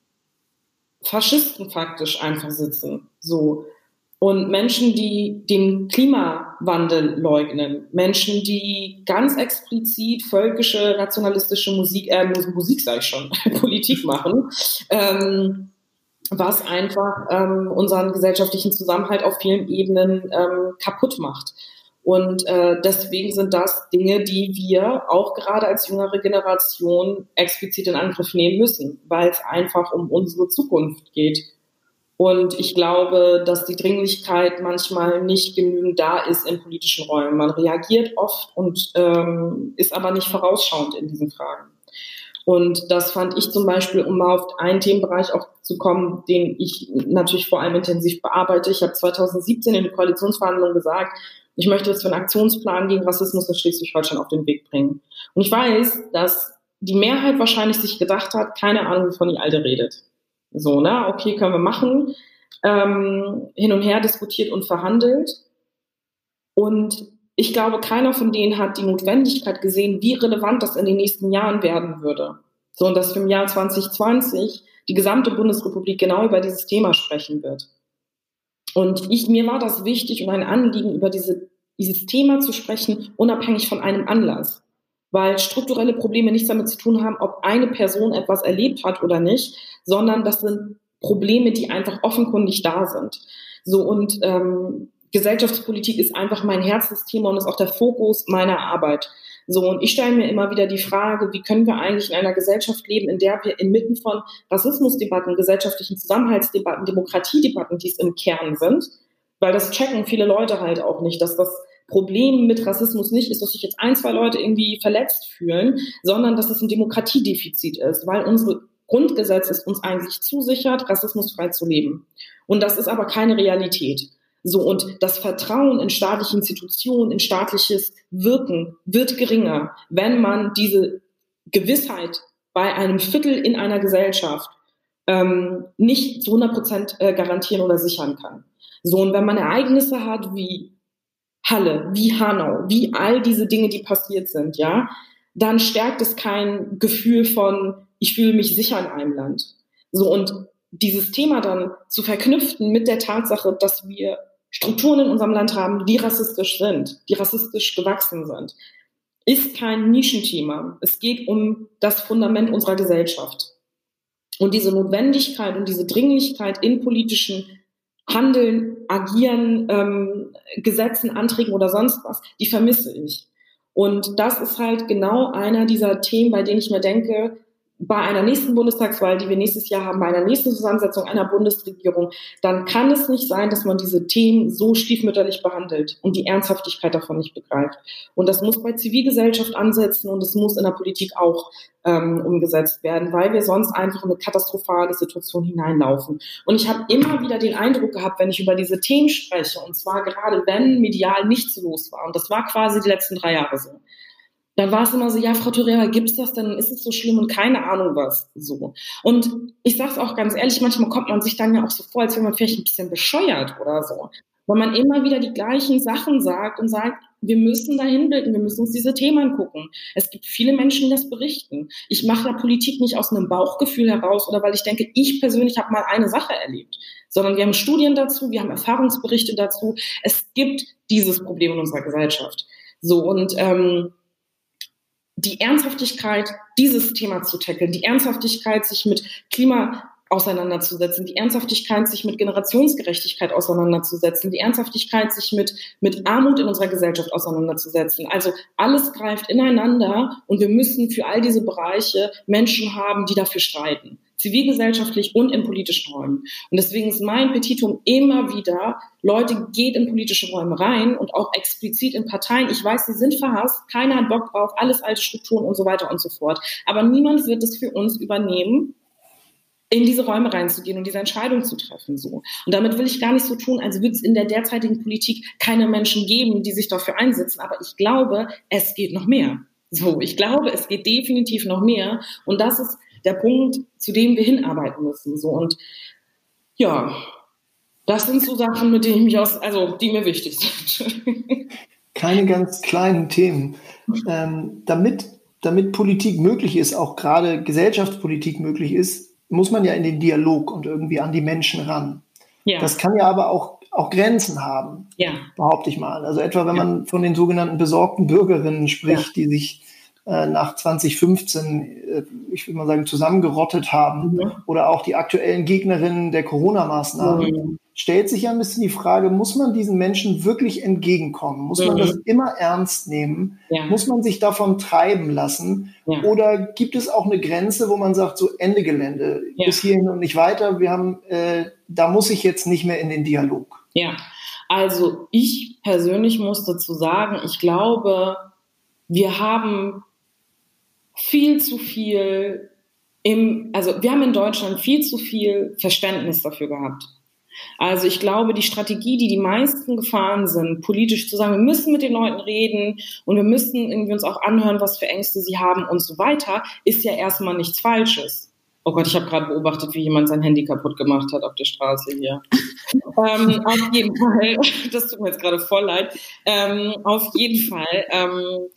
Speaker 3: Faschisten faktisch einfach sitzen. So. Und Menschen, die den Klimawandel leugnen, Menschen, die ganz explizit völkische, nationalistische Musik, äh, Musik sage ich schon, Politik machen, ähm, was einfach ähm, unseren gesellschaftlichen Zusammenhalt auf vielen Ebenen ähm, kaputt macht. Und äh, deswegen sind das Dinge, die wir auch gerade als jüngere Generation explizit in Angriff nehmen müssen, weil es einfach um unsere Zukunft geht. Und ich glaube, dass die Dringlichkeit manchmal nicht genügend da ist in politischen Räumen. Man reagiert oft und ähm, ist aber nicht vorausschauend in diesen Fragen. Und das fand ich zum Beispiel, um mal auf einen Themenbereich auch zu kommen, den ich natürlich vor allem intensiv bearbeite. Ich habe zwanzig siebzehn in den Koalitionsverhandlungen gesagt, ich möchte jetzt für einen Aktionsplan gegen Rassismus in Schleswig-Holstein auf den Weg bringen. Und ich weiß, dass die Mehrheit wahrscheinlich sich gedacht hat, keine Ahnung, wovon die Alte redet. So, ne, okay, können wir machen. Ähm, hin und her diskutiert und verhandelt. Und ich glaube, keiner von denen hat die Notwendigkeit gesehen, wie relevant das in den nächsten Jahren werden würde. So, und dass für im Jahr zwanzig zwanzig die gesamte Bundesrepublik genau über dieses Thema sprechen wird. Und ich, mir war das wichtig und ein Anliegen, über diese, dieses Thema zu sprechen, unabhängig von einem Anlass. Weil strukturelle Probleme nichts damit zu tun haben, ob eine Person etwas erlebt hat oder nicht, sondern das sind Probleme, die einfach offenkundig da sind. So, und ähm, Gesellschaftspolitik ist einfach mein Herzensthema und ist auch der Fokus meiner Arbeit. So, und ich stelle mir immer wieder die Frage, wie können wir eigentlich in einer Gesellschaft leben, in der wir inmitten von Rassismusdebatten, gesellschaftlichen Zusammenhaltsdebatten, Demokratiedebatten, die es im Kern sind, weil das checken viele Leute halt auch nicht, dass das Problem mit Rassismus nicht ist, dass sich jetzt ein, zwei Leute irgendwie verletzt fühlen, sondern dass es ein Demokratiedefizit ist, weil unsere Grundgesetz es uns eigentlich zusichert, rassismusfrei zu leben. Und das ist aber keine Realität. So, und das Vertrauen in staatliche Institutionen, in staatliches Wirken wird geringer, wenn man diese Gewissheit bei einem Viertel in einer Gesellschaft ähm, nicht zu hundert Prozent äh, garantieren oder sichern kann. So, und wenn man Ereignisse hat wie Halle, wie Hanau, wie all diese Dinge, die passiert sind, ja, dann stärkt es kein Gefühl von, ich fühle mich sicher in einem Land. So, und dieses Thema dann zu verknüpfen mit der Tatsache, dass wir Strukturen in unserem Land haben, die rassistisch sind, die rassistisch gewachsen sind, ist kein Nischenthema. Es geht um das Fundament unserer Gesellschaft. Und diese Notwendigkeit und diese Dringlichkeit in politischen Handeln, Agieren, ähm, Gesetzen, Anträgen oder sonst was, die vermisse ich. Und das ist halt genau einer dieser Themen, bei denen ich mir denke, bei einer nächsten Bundestagswahl, die wir nächstes Jahr haben, bei einer nächsten Zusammensetzung einer Bundesregierung, dann kann es nicht sein, dass man diese Themen so stiefmütterlich behandelt und die Ernsthaftigkeit davon nicht begreift. Und das muss bei Zivilgesellschaft ansetzen und es muss in der Politik auch ähm, umgesetzt werden, weil wir sonst einfach in eine katastrophale Situation hineinlaufen. Und ich habe immer wieder den Eindruck gehabt, wenn ich über diese Themen spreche, und zwar gerade wenn medial nichts los war, und das war quasi die letzten drei Jahre so, dann war es immer so, ja, Frau Torreira, gibt's das denn? Ist es so schlimm und keine Ahnung was, so. Und ich sag's auch ganz ehrlich, manchmal kommt man sich dann ja auch so vor, als wäre man vielleicht ein bisschen bescheuert oder so. Weil man immer wieder die gleichen Sachen sagt und sagt, wir müssen dahin blicken, wir müssen uns diese Themen angucken. Es gibt viele Menschen, die das berichten. Ich mache da Politik nicht aus einem Bauchgefühl heraus oder weil ich denke, ich persönlich habe mal eine Sache erlebt, sondern wir haben Studien dazu, wir haben Erfahrungsberichte dazu. Es gibt dieses Problem in unserer Gesellschaft. So, und ähm, die Ernsthaftigkeit, dieses Thema zu tackeln, die Ernsthaftigkeit, sich mit Klima auseinanderzusetzen, die Ernsthaftigkeit, sich mit Generationsgerechtigkeit auseinanderzusetzen, die Ernsthaftigkeit, sich mit, mit Armut in unserer Gesellschaft auseinanderzusetzen. Also alles greift ineinander und wir müssen für all diese Bereiche Menschen haben, die dafür streiten. Zivilgesellschaftlich und in politischen Räumen. Und deswegen ist mein Petitum immer wieder, Leute, geht in politische Räume rein und auch explizit in Parteien. Ich weiß, sie sind verhasst, keiner hat Bock drauf, alles alte Strukturen und so weiter und so fort. Aber niemand wird es für uns übernehmen, in diese Räume reinzugehen und diese Entscheidung zu treffen. So. Und damit will ich gar nicht so tun, als würde es in der derzeitigen Politik keine Menschen geben, die sich dafür einsetzen. Aber ich glaube, es geht noch mehr. So, ich glaube, es geht definitiv noch mehr. Und das ist der Punkt, zu dem wir hinarbeiten müssen. So. Und ja, das sind so Sachen, mit denen ich mich aus, also die mir wichtig sind.
Speaker 2: Keine ganz kleinen Themen. Ähm, damit, damit Politik möglich ist, auch gerade Gesellschaftspolitik möglich ist, muss man ja in den Dialog und irgendwie an die Menschen ran. Ja. Das kann ja aber auch, auch Grenzen haben, ja. behaupte ich mal. Also etwa, wenn ja. man von den sogenannten besorgten Bürgerinnen spricht, ja. die sich äh, nach zwanzig fünfzehn, äh, ich würde mal sagen, zusammengerottet haben, mhm. oder auch die aktuellen Gegnerinnen der Corona-Maßnahmen, mhm. stellt sich ja ein bisschen die Frage, muss man diesen Menschen wirklich entgegenkommen? Muss mhm. man das immer ernst nehmen? Ja. Muss man sich davon treiben lassen? Ja. Oder gibt es auch eine Grenze, wo man sagt, so Ende Gelände, ja. bis hierhin und nicht weiter, wir haben, äh, da muss ich jetzt nicht mehr in den Dialog?
Speaker 3: Ja, also ich persönlich muss dazu sagen, ich glaube, wir haben viel zu viel im, also wir haben in Deutschland viel zu viel Verständnis dafür gehabt. Also ich glaube, die Strategie, die die meisten gefahren sind, politisch zu sagen, wir müssen mit den Leuten reden und wir müssen irgendwie uns auch anhören, was für Ängste sie haben und so weiter, ist ja erstmal nichts Falsches. Oh Gott, ich habe gerade beobachtet, wie jemand sein Handy kaputt gemacht hat auf der Straße hier. ähm, auf jeden Fall, das tut mir jetzt gerade voll leid, ähm, auf jeden Fall ähm,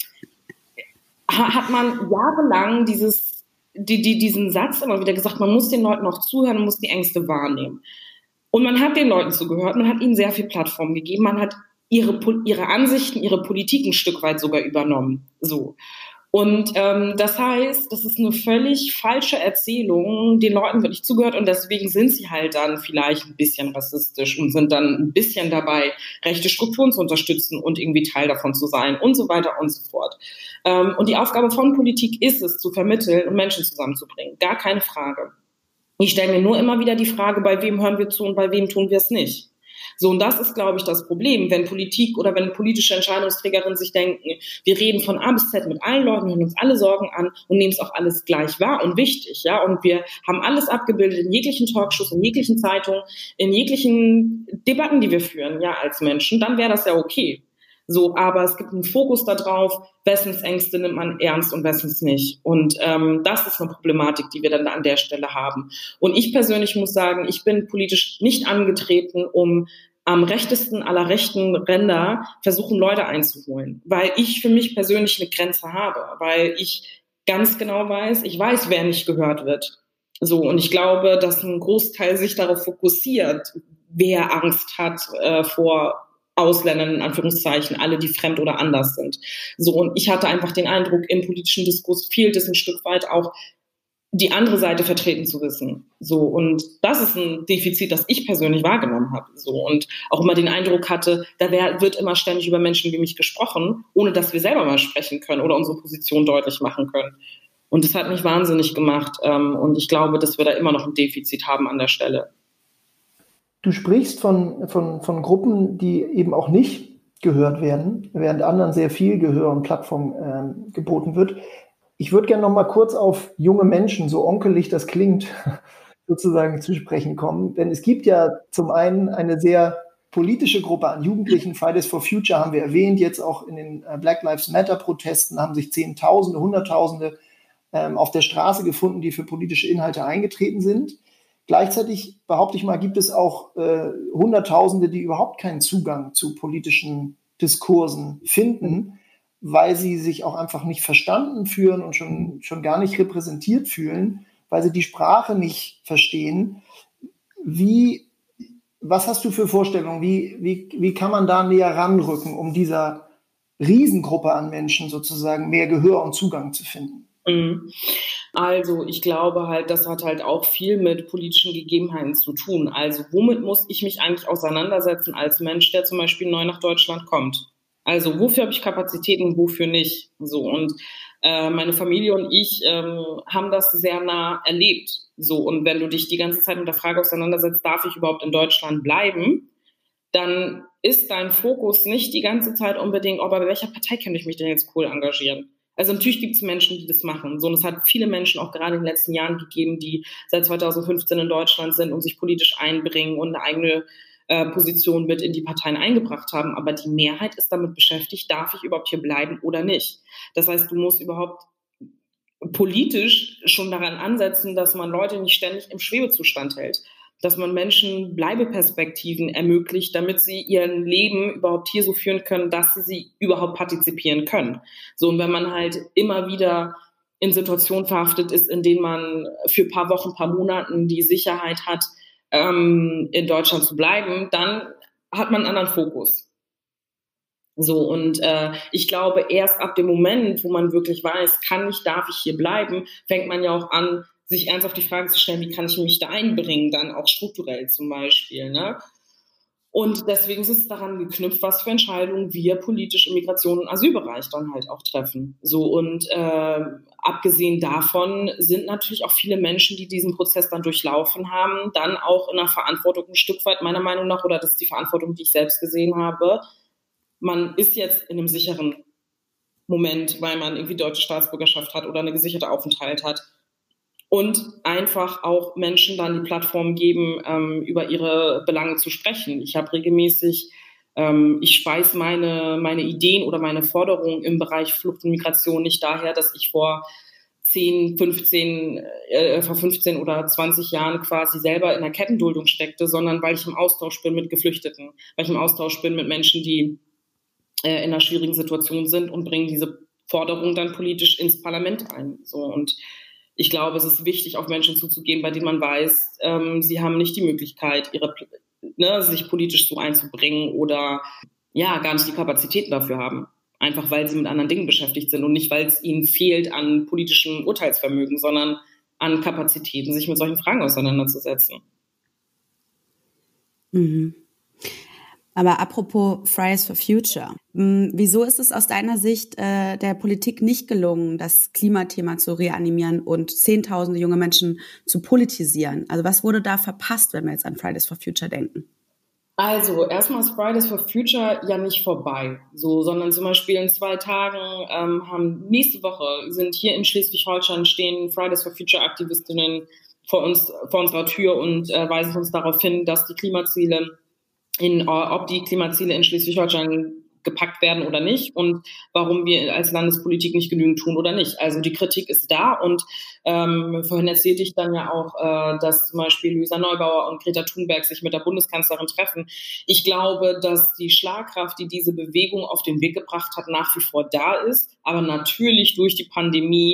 Speaker 3: hat man jahrelang dieses, die, die, diesen Satz immer wieder gesagt, man muss den Leuten auch zuhören, man muss die Ängste wahrnehmen. Und man hat den Leuten zugehört, man hat ihnen sehr viel Plattform gegeben, man hat ihre, ihre Ansichten, ihre Politik ein Stück weit sogar übernommen. So. Und ähm, das heißt, das ist eine völlig falsche Erzählung, den Leuten wird nicht zugehört und deswegen sind sie halt dann vielleicht ein bisschen rassistisch und sind dann ein bisschen dabei, rechte Strukturen zu unterstützen und irgendwie Teil davon zu sein und so weiter und so fort. Ähm, und die Aufgabe von Politik ist es, zu vermitteln und Menschen zusammenzubringen. Gar keine Frage. Ich stelle mir nur immer wieder die Frage, bei wem hören wir zu und bei wem tun wir es nicht. So, und das ist, glaube ich, das Problem, wenn Politik oder wenn politische Entscheidungsträgerinnen sich denken, wir reden von A bis Z mit allen Leuten, hören uns alle Sorgen an und nehmen es auch alles gleich wahr und wichtig, ja, und wir haben alles abgebildet in jeglichen Talkshows, in jeglichen Zeitungen, in jeglichen Debatten, die wir führen, ja, als Menschen, dann wäre das ja okay. So, aber es gibt einen Fokus darauf, wessens Ängste nimmt man ernst und wessens nicht. Und ähm, das ist eine Problematik, die wir dann an der Stelle haben. Und ich persönlich muss sagen, ich bin politisch nicht angetreten, um am rechtesten aller rechten Ränder versuchen, Leute einzuholen. Weil ich für mich persönlich eine Grenze habe. Weil ich ganz genau weiß, ich weiß, wer nicht gehört wird. So, und ich glaube, dass ein Großteil sich darauf fokussiert, wer Angst hat äh, vor Ausländern, in Anführungszeichen, alle, die fremd oder anders sind. So, und ich hatte einfach den Eindruck, im politischen Diskurs fehlt es ein Stück weit auch, die andere Seite vertreten zu wissen. So, und das ist ein Defizit, das ich persönlich wahrgenommen habe. So, und auch immer den Eindruck hatte, da wär, wird immer ständig über Menschen wie mich gesprochen, ohne dass wir selber mal sprechen können oder unsere Position deutlich machen können. Und das hat mich wahnsinnig gemacht. Ähm, und ich glaube, dass wir da immer noch ein Defizit haben an der Stelle.
Speaker 2: Du sprichst von, von, von Gruppen, die eben auch nicht gehört werden, während anderen sehr viel Gehör und Plattform ähm, geboten wird. Ich würde gerne noch mal kurz auf junge Menschen, so onkelig das klingt, sozusagen zu sprechen kommen. Denn es gibt ja zum einen eine sehr politische Gruppe an Jugendlichen. Fridays for Future haben wir erwähnt. Jetzt auch in den Black Lives Matter Protesten haben sich Zehntausende, Hunderttausende ähm, auf der Straße gefunden, die für politische Inhalte eingetreten sind. Gleichzeitig, behaupte ich mal, gibt es auch äh, Hunderttausende, die überhaupt keinen Zugang zu politischen Diskursen finden, weil sie sich auch einfach nicht verstanden fühlen und schon, schon gar nicht repräsentiert fühlen, weil sie die Sprache nicht verstehen. Wie, was hast du für Vorstellungen? Wie, wie, wie kann man da näher ranrücken, um dieser Riesengruppe an Menschen sozusagen mehr Gehör und Zugang zu finden?
Speaker 3: Also ich glaube halt, das hat halt auch viel mit politischen Gegebenheiten zu tun. Also womit muss ich mich eigentlich auseinandersetzen als Mensch, der zum Beispiel neu nach Deutschland kommt? Also wofür habe ich Kapazitäten, wofür nicht? So, und äh, meine Familie und ich ähm, haben das sehr nah erlebt. So, und wenn du dich die ganze Zeit mit der Frage auseinandersetzt, darf ich überhaupt in Deutschland bleiben, dann ist dein Fokus nicht die ganze Zeit unbedingt, oh, bei welcher Partei könnte ich mich denn jetzt cool engagieren? Also natürlich gibt es Menschen, die das machen. So, und es hat viele Menschen auch gerade in den letzten Jahren gegeben, die seit zweitausendfünfzehn in Deutschland sind und sich politisch einbringen und eine eigene äh, Position mit in die Parteien eingebracht haben. Aber die Mehrheit ist damit beschäftigt, darf ich überhaupt hier bleiben oder nicht? Das heißt, du musst überhaupt politisch schon daran ansetzen, dass man Leute nicht ständig im Schwebezustand hält, dass man Menschen Bleibeperspektiven ermöglicht, damit sie ihr Leben überhaupt hier so führen können, dass sie, sie überhaupt partizipieren können. So, und wenn man halt immer wieder in Situationen verhaftet ist, in denen man für ein paar Wochen, ein paar Monaten die Sicherheit hat, ähm, in Deutschland zu bleiben, dann hat man einen anderen Fokus. So, und äh, ich glaube, erst ab dem Moment, wo man wirklich weiß, kann ich, darf ich hier bleiben, fängt man ja auch an, sich ernsthaft die Frage zu stellen, wie kann ich mich da einbringen, dann auch strukturell zum Beispiel, ne? Und deswegen ist es daran geknüpft, was für Entscheidungen wir politisch im Migration- und Asylbereich dann halt auch treffen. So, und äh, abgesehen davon sind natürlich auch viele Menschen, die diesen Prozess dann durchlaufen haben, dann auch in der Verantwortung ein Stück weit meiner Meinung nach, oder das ist die Verantwortung, die ich selbst gesehen habe, man ist jetzt in einem sicheren Moment, weil man irgendwie deutsche Staatsbürgerschaft hat oder eine gesicherte Aufenthalt hat. Und einfach auch Menschen dann die Plattform geben, ähm, über ihre Belange zu sprechen. Ich habe regelmäßig, ähm, ich speise meine, meine Ideen oder meine Forderungen im Bereich Flucht und Migration nicht daher, dass ich vor zehn, fünfzehn, äh, vor fünfzehn oder zwanzig Jahren quasi selber in der Kettenduldung steckte, sondern weil ich im Austausch bin mit Geflüchteten, weil ich im Austausch bin mit Menschen, die äh, in einer schwierigen Situation sind und bringen diese Forderung dann politisch ins Parlament ein. So, und ich glaube, es ist wichtig, auf Menschen zuzugehen, bei denen man weiß, ähm, sie haben nicht die Möglichkeit, ihre, ne, sich politisch so einzubringen oder ja, gar nicht die Kapazitäten dafür haben. Einfach weil sie mit anderen Dingen beschäftigt sind und nicht, weil es ihnen fehlt an politischem Urteilsvermögen, sondern an Kapazitäten, sich mit solchen Fragen auseinanderzusetzen.
Speaker 1: Mhm. Aber apropos Fridays for Future, wieso ist es aus deiner Sicht äh, der Politik nicht gelungen, das Klimathema zu reanimieren und zehntausende junge Menschen zu politisieren? Also was wurde da verpasst, wenn wir jetzt an Fridays for Future denken?
Speaker 3: Also erstmal ist Fridays for Future ja nicht vorbei, so, sondern zum Beispiel in zwei Tagen ähm, haben nächste Woche sind hier in Schleswig-Holstein stehen Fridays for Future Aktivistinnen vor uns vor unserer Tür und äh, weisen uns darauf hin, dass die Klimaziele in, ob die Klimaziele in Schleswig-Holstein gepackt werden oder nicht und warum wir als Landespolitik nicht genügend tun oder nicht. Also die Kritik ist da und ähm, vorhin erzählte ich dann ja auch, äh, dass zum Beispiel Luisa Neubauer und Greta Thunberg sich mit der Bundeskanzlerin treffen. Ich glaube, dass die Schlagkraft, die diese Bewegung auf den Weg gebracht hat, nach wie vor da ist, aber natürlich durch die Pandemie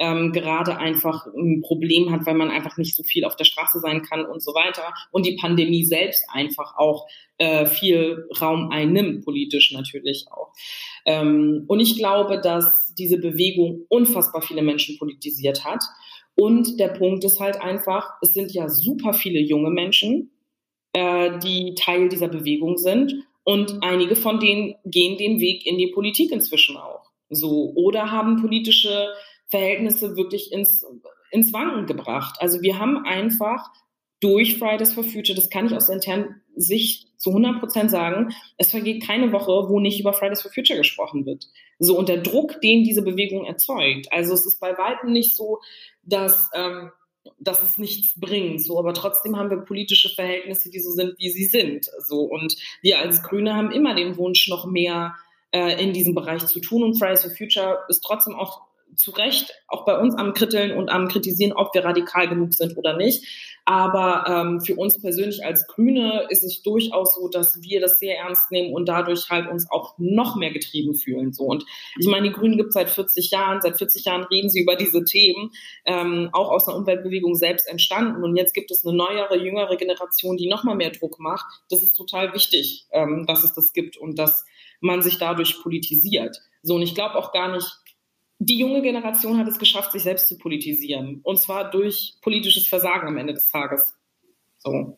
Speaker 3: ähm, gerade einfach ein Problem hat, weil man einfach nicht so viel auf der Straße sein kann und so weiter. Und die Pandemie selbst einfach auch äh, viel Raum einnimmt, politisch natürlich auch. Ähm, und ich glaube, dass diese Bewegung unfassbar viele Menschen politisiert hat. Und der Punkt ist halt einfach, es sind ja super viele junge Menschen, äh, die Teil dieser Bewegung sind. Und einige von denen gehen den Weg in die Politik inzwischen auch. So, oder haben politische Verhältnisse wirklich ins, ins Wanken gebracht. Also wir haben einfach durch Fridays for Future, das kann ich aus der internen Sicht zu hundert Prozent sagen, es vergeht keine Woche, wo nicht über Fridays for Future gesprochen wird. So, und der Druck, den diese Bewegung erzeugt. Also es ist bei weitem nicht so, dass, ähm, dass es nichts bringt. So, aber trotzdem haben wir politische Verhältnisse, die so sind, wie sie sind. So, und wir als Grüne haben immer den Wunsch, noch mehr äh, in diesem Bereich zu tun. Und Fridays for Future ist trotzdem auch zu Recht auch bei uns am Kritteln und am Kritisieren, ob wir radikal genug sind oder nicht. Aber ähm, für uns persönlich als Grüne ist es durchaus so, dass wir das sehr ernst nehmen und dadurch halt uns auch noch mehr getrieben fühlen. So. Und ich meine, die Grünen gibt es seit vierzig Jahren. Seit vierzig Jahren reden sie über diese Themen, ähm, auch aus der Umweltbewegung selbst entstanden. Und jetzt gibt es eine neuere, jüngere Generation, die noch mal mehr Druck macht. Das ist total wichtig, ähm, dass es das gibt und dass man sich dadurch politisiert. So, und ich glaube auch gar nicht, die junge Generation hat es geschafft, sich selbst zu politisieren. Und zwar durch politisches Versagen am Ende des Tages. So.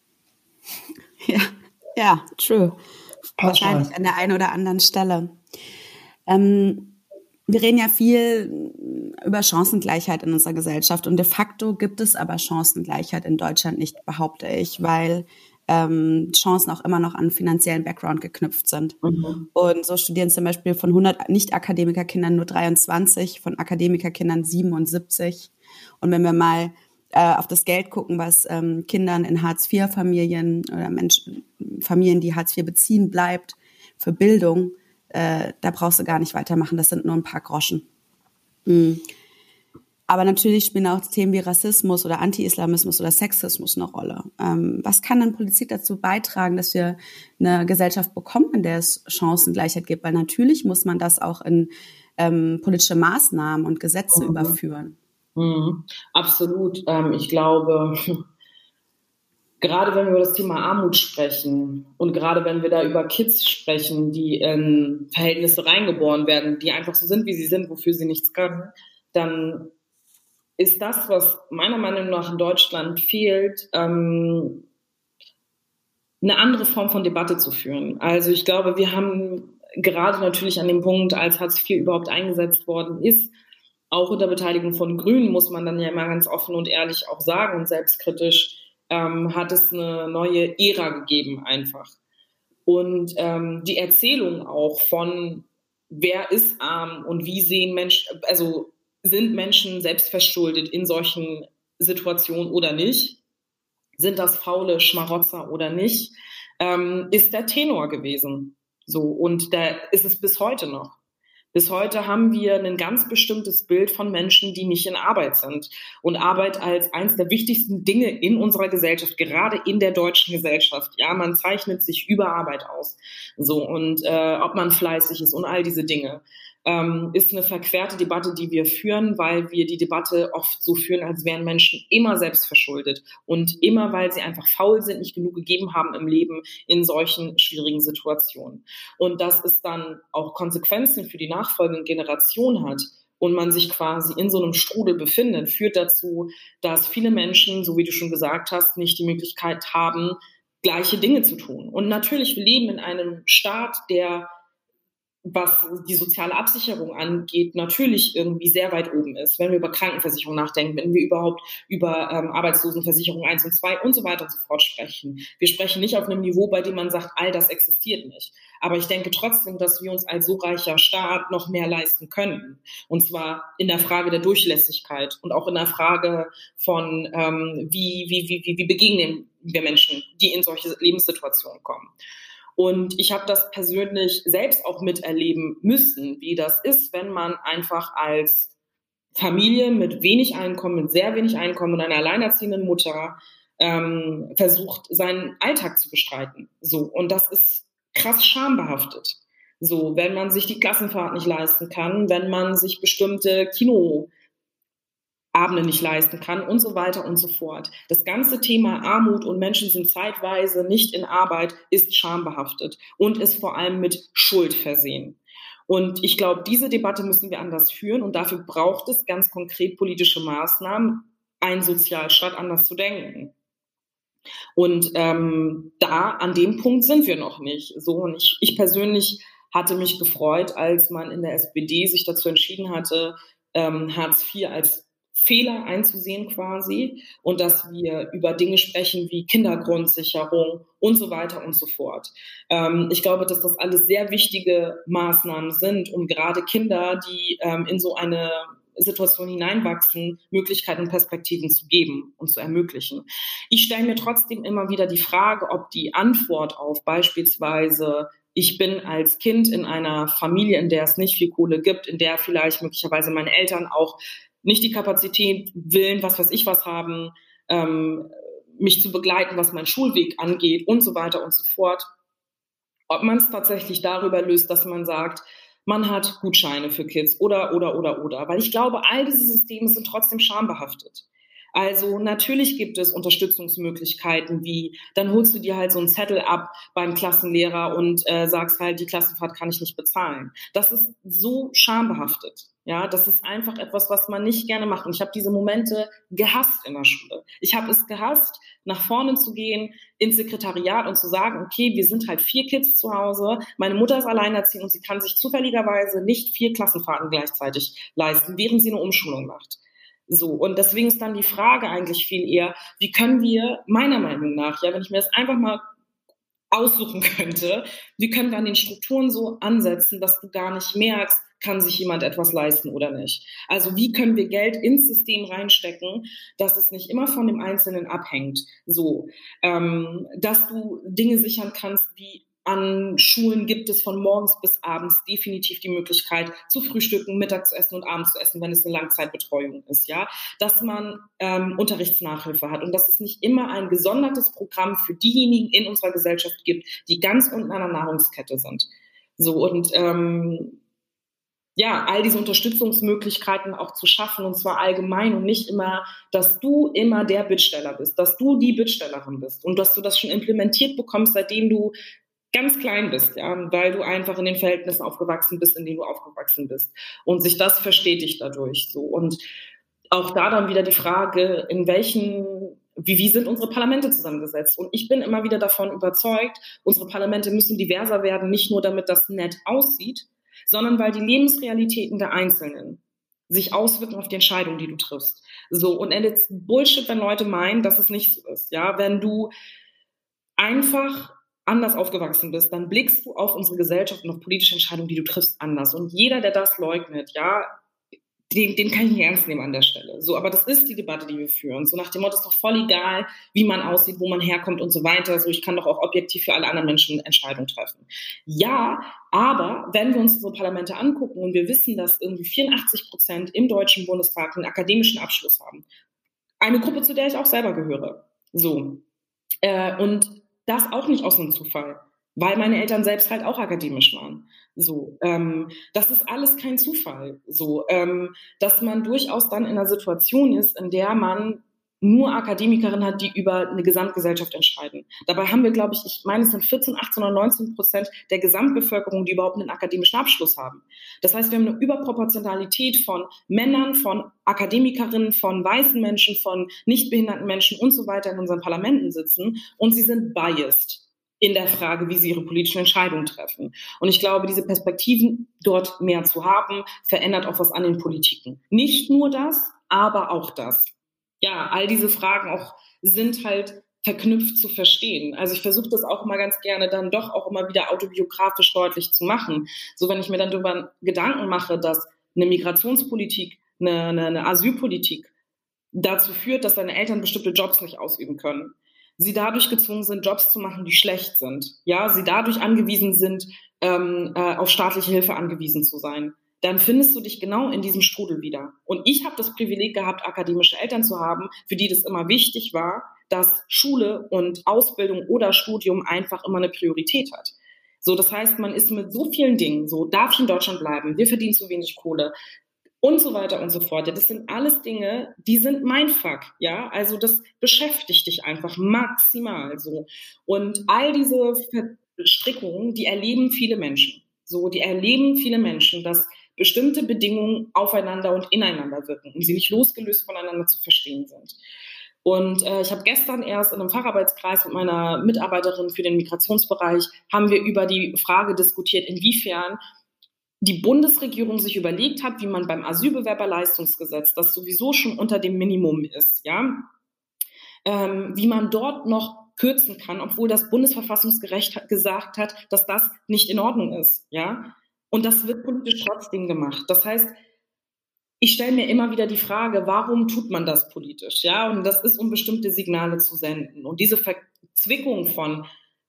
Speaker 1: Ja, ja, true. Wahrscheinlich an der einen oder anderen Stelle. Ähm, wir reden ja viel über Chancengleichheit in unserer Gesellschaft. Und de facto gibt es aber Chancengleichheit in Deutschland nicht, behaupte ich, weil Ähm, Chancen auch immer noch an finanziellen Background geknüpft sind. Mhm. Und so studieren zum Beispiel von hundert Nicht-Akademikerkindern nur dreiundzwanzig, von Akademikerkindern siebenundsiebzig. Und wenn wir mal äh, auf das Geld gucken, was ähm, Kindern in Hartz vier Familien oder Menschen, Familien, die Hartz vier beziehen, bleibt für Bildung, äh, da brauchst du gar nicht weitermachen. Das sind nur ein paar Groschen. Mhm. Aber natürlich spielen auch Themen wie Rassismus oder Anti-Islamismus oder Sexismus eine Rolle. Ähm, was kann denn Politik dazu beitragen, dass wir eine Gesellschaft bekommen, in der es Chancengleichheit gibt? Weil natürlich muss man das auch in ähm, politische Maßnahmen und Gesetze mhm. überführen.
Speaker 3: Mhm. Absolut. Ähm, ich glaube, gerade wenn wir über das Thema Armut sprechen und gerade wenn wir da über Kids sprechen, die in Verhältnisse reingeboren werden, die einfach so sind, wie sie sind, wofür sie nichts können, dann ist das, was meiner Meinung nach in Deutschland fehlt, ähm, eine andere Form von Debatte zu führen. Also ich glaube, wir haben gerade natürlich an dem Punkt, als Hartz vier überhaupt eingesetzt worden ist, auch unter Beteiligung von Grünen, muss man dann ja immer ganz offen und ehrlich auch sagen und selbstkritisch, ähm, hat es eine neue Ära gegeben einfach. Und ähm, die Erzählung auch von, wer ist arm und wie sehen Menschen, also sind Menschen selbstverschuldet in solchen Situationen oder nicht? Sind das faule Schmarotzer oder nicht? Ähm, ist der Tenor gewesen. So, und da ist es bis heute noch. Bis heute haben wir ein ganz bestimmtes Bild von Menschen, die nicht in Arbeit sind. Und Arbeit als eines der wichtigsten Dinge in unserer Gesellschaft, gerade in der deutschen Gesellschaft. Ja, man zeichnet sich über Arbeit aus. So, und äh, ob man fleißig ist und all diese Dinge. Ähm, ist eine verquerte Debatte, die wir führen, weil wir die Debatte oft so führen, als wären Menschen immer selbstverschuldet und immer, weil sie einfach faul sind, nicht genug gegeben haben im Leben in solchen schwierigen Situationen. Und dass es dann auch Konsequenzen für die nachfolgende Generation hat und man sich quasi in so einem Strudel befindet, führt dazu, dass viele Menschen, so wie du schon gesagt hast, nicht die Möglichkeit haben, gleiche Dinge zu tun. Und natürlich, wir leben in einem Staat, der, was die soziale Absicherung angeht, natürlich irgendwie sehr weit oben ist, wenn wir über Krankenversicherung nachdenken, wenn wir überhaupt über ähm, Arbeitslosenversicherung eins und zwei und so weiter und so fort sprechen. Wir sprechen nicht auf einem Niveau, bei dem man sagt, all das existiert nicht. Aber ich denke trotzdem, dass wir uns als so reicher Staat noch mehr leisten können. Und zwar in der Frage der Durchlässigkeit und auch in der Frage von, ähm, wie, wie, wie, wie begegnen wir Menschen, die in solche Lebenssituationen kommen. Und ich habe das persönlich selbst auch miterleben müssen, wie das ist, wenn man einfach als Familie mit wenig Einkommen, mit sehr wenig Einkommen und einer alleinerziehenden Mutter ähm, versucht, seinen Alltag zu bestreiten. So, und das ist krass schambehaftet. So, wenn man sich die Klassenfahrt nicht leisten kann, wenn man sich bestimmte Kino Abende nicht leisten kann und so weiter und so fort. Das ganze Thema Armut und Menschen sind zeitweise nicht in Arbeit ist schambehaftet und ist vor allem mit Schuld versehen. Und ich glaube, diese Debatte müssen wir anders führen und dafür braucht es ganz konkret politische Maßnahmen, einen Sozialstaat anders zu denken. Und ähm, da, an dem Punkt sind wir noch nicht. So, und ich, ich persönlich hatte mich gefreut, als man in der S P D sich dazu entschieden hatte, ähm, Hartz vier als Fehler einzusehen quasi und dass wir über Dinge sprechen wie Kindergrundsicherung und so weiter und so fort. Ähm, ich glaube, dass das alles sehr wichtige Maßnahmen sind, um gerade Kinder, die ähm, in so eine Situation hineinwachsen, Möglichkeiten und Perspektiven zu geben und zu ermöglichen. Ich stelle mir trotzdem immer wieder die Frage, ob die Antwort auf beispielsweise ich bin als Kind in einer Familie, in der es nicht viel Kohle gibt, in der vielleicht möglicherweise meine Eltern auch nicht die Kapazität, Willen, was weiß ich was haben, ähm, mich zu begleiten, was meinen Schulweg angeht und so weiter und so fort. Ob man es tatsächlich darüber löst, dass man sagt, man hat Gutscheine für Kids oder, oder, oder, oder. Weil ich glaube, all diese Systeme sind trotzdem schambehaftet. Also natürlich gibt es Unterstützungsmöglichkeiten wie, dann holst du dir halt so einen Zettel ab beim Klassenlehrer und äh, sagst halt, die Klassenfahrt kann ich nicht bezahlen. Das ist so schambehaftet. Ja, das ist einfach etwas, was man nicht gerne macht. Und ich habe diese Momente gehasst in der Schule. Ich habe es gehasst, nach vorne zu gehen, ins Sekretariat und zu sagen, okay, wir sind halt vier Kids zu Hause, meine Mutter ist alleinerziehend und sie kann sich zufälligerweise nicht vier Klassenfahrten gleichzeitig leisten, während sie eine Umschulung macht. So, und deswegen ist dann die Frage eigentlich viel eher, wie können wir, meiner Meinung nach, ja, wenn ich mir das einfach mal aussuchen könnte, wie können wir an den Strukturen so ansetzen, dass du gar nicht merkst, kann sich jemand etwas leisten oder nicht. Also wie können wir Geld ins System reinstecken, dass es nicht immer von dem Einzelnen abhängt. So, ähm, dass du Dinge sichern kannst, wie an Schulen gibt es von morgens bis abends definitiv die Möglichkeit zu frühstücken, Mittag zu essen und abends zu essen, wenn es eine Langzeitbetreuung ist, ja, dass man ähm, Unterrichtsnachhilfe hat und dass es nicht immer ein gesondertes Programm für diejenigen in unserer Gesellschaft gibt, die ganz unten an der Nahrungskette sind. So und ähm, ja, all diese Unterstützungsmöglichkeiten auch zu schaffen und zwar allgemein und nicht immer, dass du immer der Bittsteller bist, dass du die Bittstellerin bist und dass du das schon implementiert bekommst, seitdem du ganz klein bist, ja, weil du einfach in den Verhältnissen aufgewachsen bist, in denen du aufgewachsen bist und sich das verstetigt dadurch so. Und auch da dann wieder die Frage, in welchen, wie, wie sind unsere Parlamente zusammengesetzt? Und ich bin immer wieder davon überzeugt, unsere Parlamente müssen diverser werden, nicht nur damit das nett aussieht, sondern weil die Lebensrealitäten der Einzelnen sich auswirken auf die Entscheidung, die du triffst. So, und it's Bullshit, wenn Leute meinen, dass es nicht so ist, ja, wenn du einfach anders aufgewachsen bist, dann blickst du auf unsere Gesellschaft und auf politische Entscheidungen, die du triffst, anders. Und jeder, der das leugnet, ja, den, den kann ich nicht ernst nehmen an der Stelle. So, aber das ist die Debatte, die wir führen. So nach dem Motto, ist doch voll egal, wie man aussieht, wo man herkommt und so weiter. So, ich kann doch auch objektiv für alle anderen Menschen Entscheidungen treffen. Ja, aber wenn wir uns unsere Parlamente angucken und wir wissen, dass irgendwie vierundachtzig Prozent im Deutschen Bundestag einen akademischen Abschluss haben, eine Gruppe, zu der ich auch selber gehöre. So, äh, und das auch nicht aus einem Zufall, weil meine Eltern selbst halt auch akademisch waren. So, ähm, das ist alles kein Zufall. So, ähm, dass man durchaus dann in einer Situation ist, in der man nur Akademikerinnen hat, die über eine Gesamtgesellschaft entscheiden. Dabei haben wir, glaube ich, ich meine, es sind vierzehn, achtzehn oder neunzehn Prozent der Gesamtbevölkerung, die überhaupt einen akademischen Abschluss haben. Das heißt, wir haben eine Überproportionalität von Männern, von Akademikerinnen, von weißen Menschen, von nichtbehinderten Menschen und so weiter in unseren Parlamenten sitzen und sie sind biased in der Frage, wie sie ihre politischen Entscheidungen treffen. Und ich glaube, diese Perspektiven dort mehr zu haben, verändert auch was an den Politiken. Nicht nur das, aber auch das. Ja, all diese Fragen auch sind halt verknüpft zu verstehen. Also ich versuche das auch immer ganz gerne dann doch auch immer wieder autobiografisch deutlich zu machen. So wenn ich mir dann darüber Gedanken mache, dass eine Migrationspolitik, eine, eine, eine Asylpolitik dazu führt, dass deine Eltern bestimmte Jobs nicht ausüben können. Sie dadurch gezwungen sind, Jobs zu machen, die schlecht sind. Ja, sie dadurch angewiesen sind, ähm, äh, auf staatliche Hilfe angewiesen zu sein. Dann findest du dich genau in diesem Strudel wieder. Und ich habe das Privileg gehabt, akademische Eltern zu haben, für die das immer wichtig war, dass Schule und Ausbildung oder Studium einfach immer eine Priorität hat. So, das heißt, man ist mit so vielen Dingen, so darf ich in Deutschland bleiben, wir verdienen zu wenig Kohle, und so weiter und so fort. Ja, das sind alles Dinge, die sind Mindfuck, ja, also das beschäftigt dich einfach maximal so. Und all diese Verstrickungen, die erleben viele Menschen. So, die erleben viele Menschen, dass bestimmte Bedingungen aufeinander und ineinander wirken und sie nicht losgelöst voneinander zu verstehen sind. Und äh, ich habe gestern erst in einem Facharbeitskreis mit meiner Mitarbeiterin für den Migrationsbereich, haben wir über die Frage diskutiert, inwiefern die Bundesregierung sich überlegt hat, wie man beim Asylbewerberleistungsgesetz, das sowieso schon unter dem Minimum ist, ja, ähm, wie man dort noch kürzen kann, obwohl das Bundesverfassungsgericht hat gesagt hat, dass das nicht in Ordnung ist, ja. Und das wird politisch trotzdem gemacht. Das heißt, ich stelle mir immer wieder die Frage, warum tut man das politisch? Ja, und das ist, um bestimmte Signale zu senden. Und diese Verzwickung von,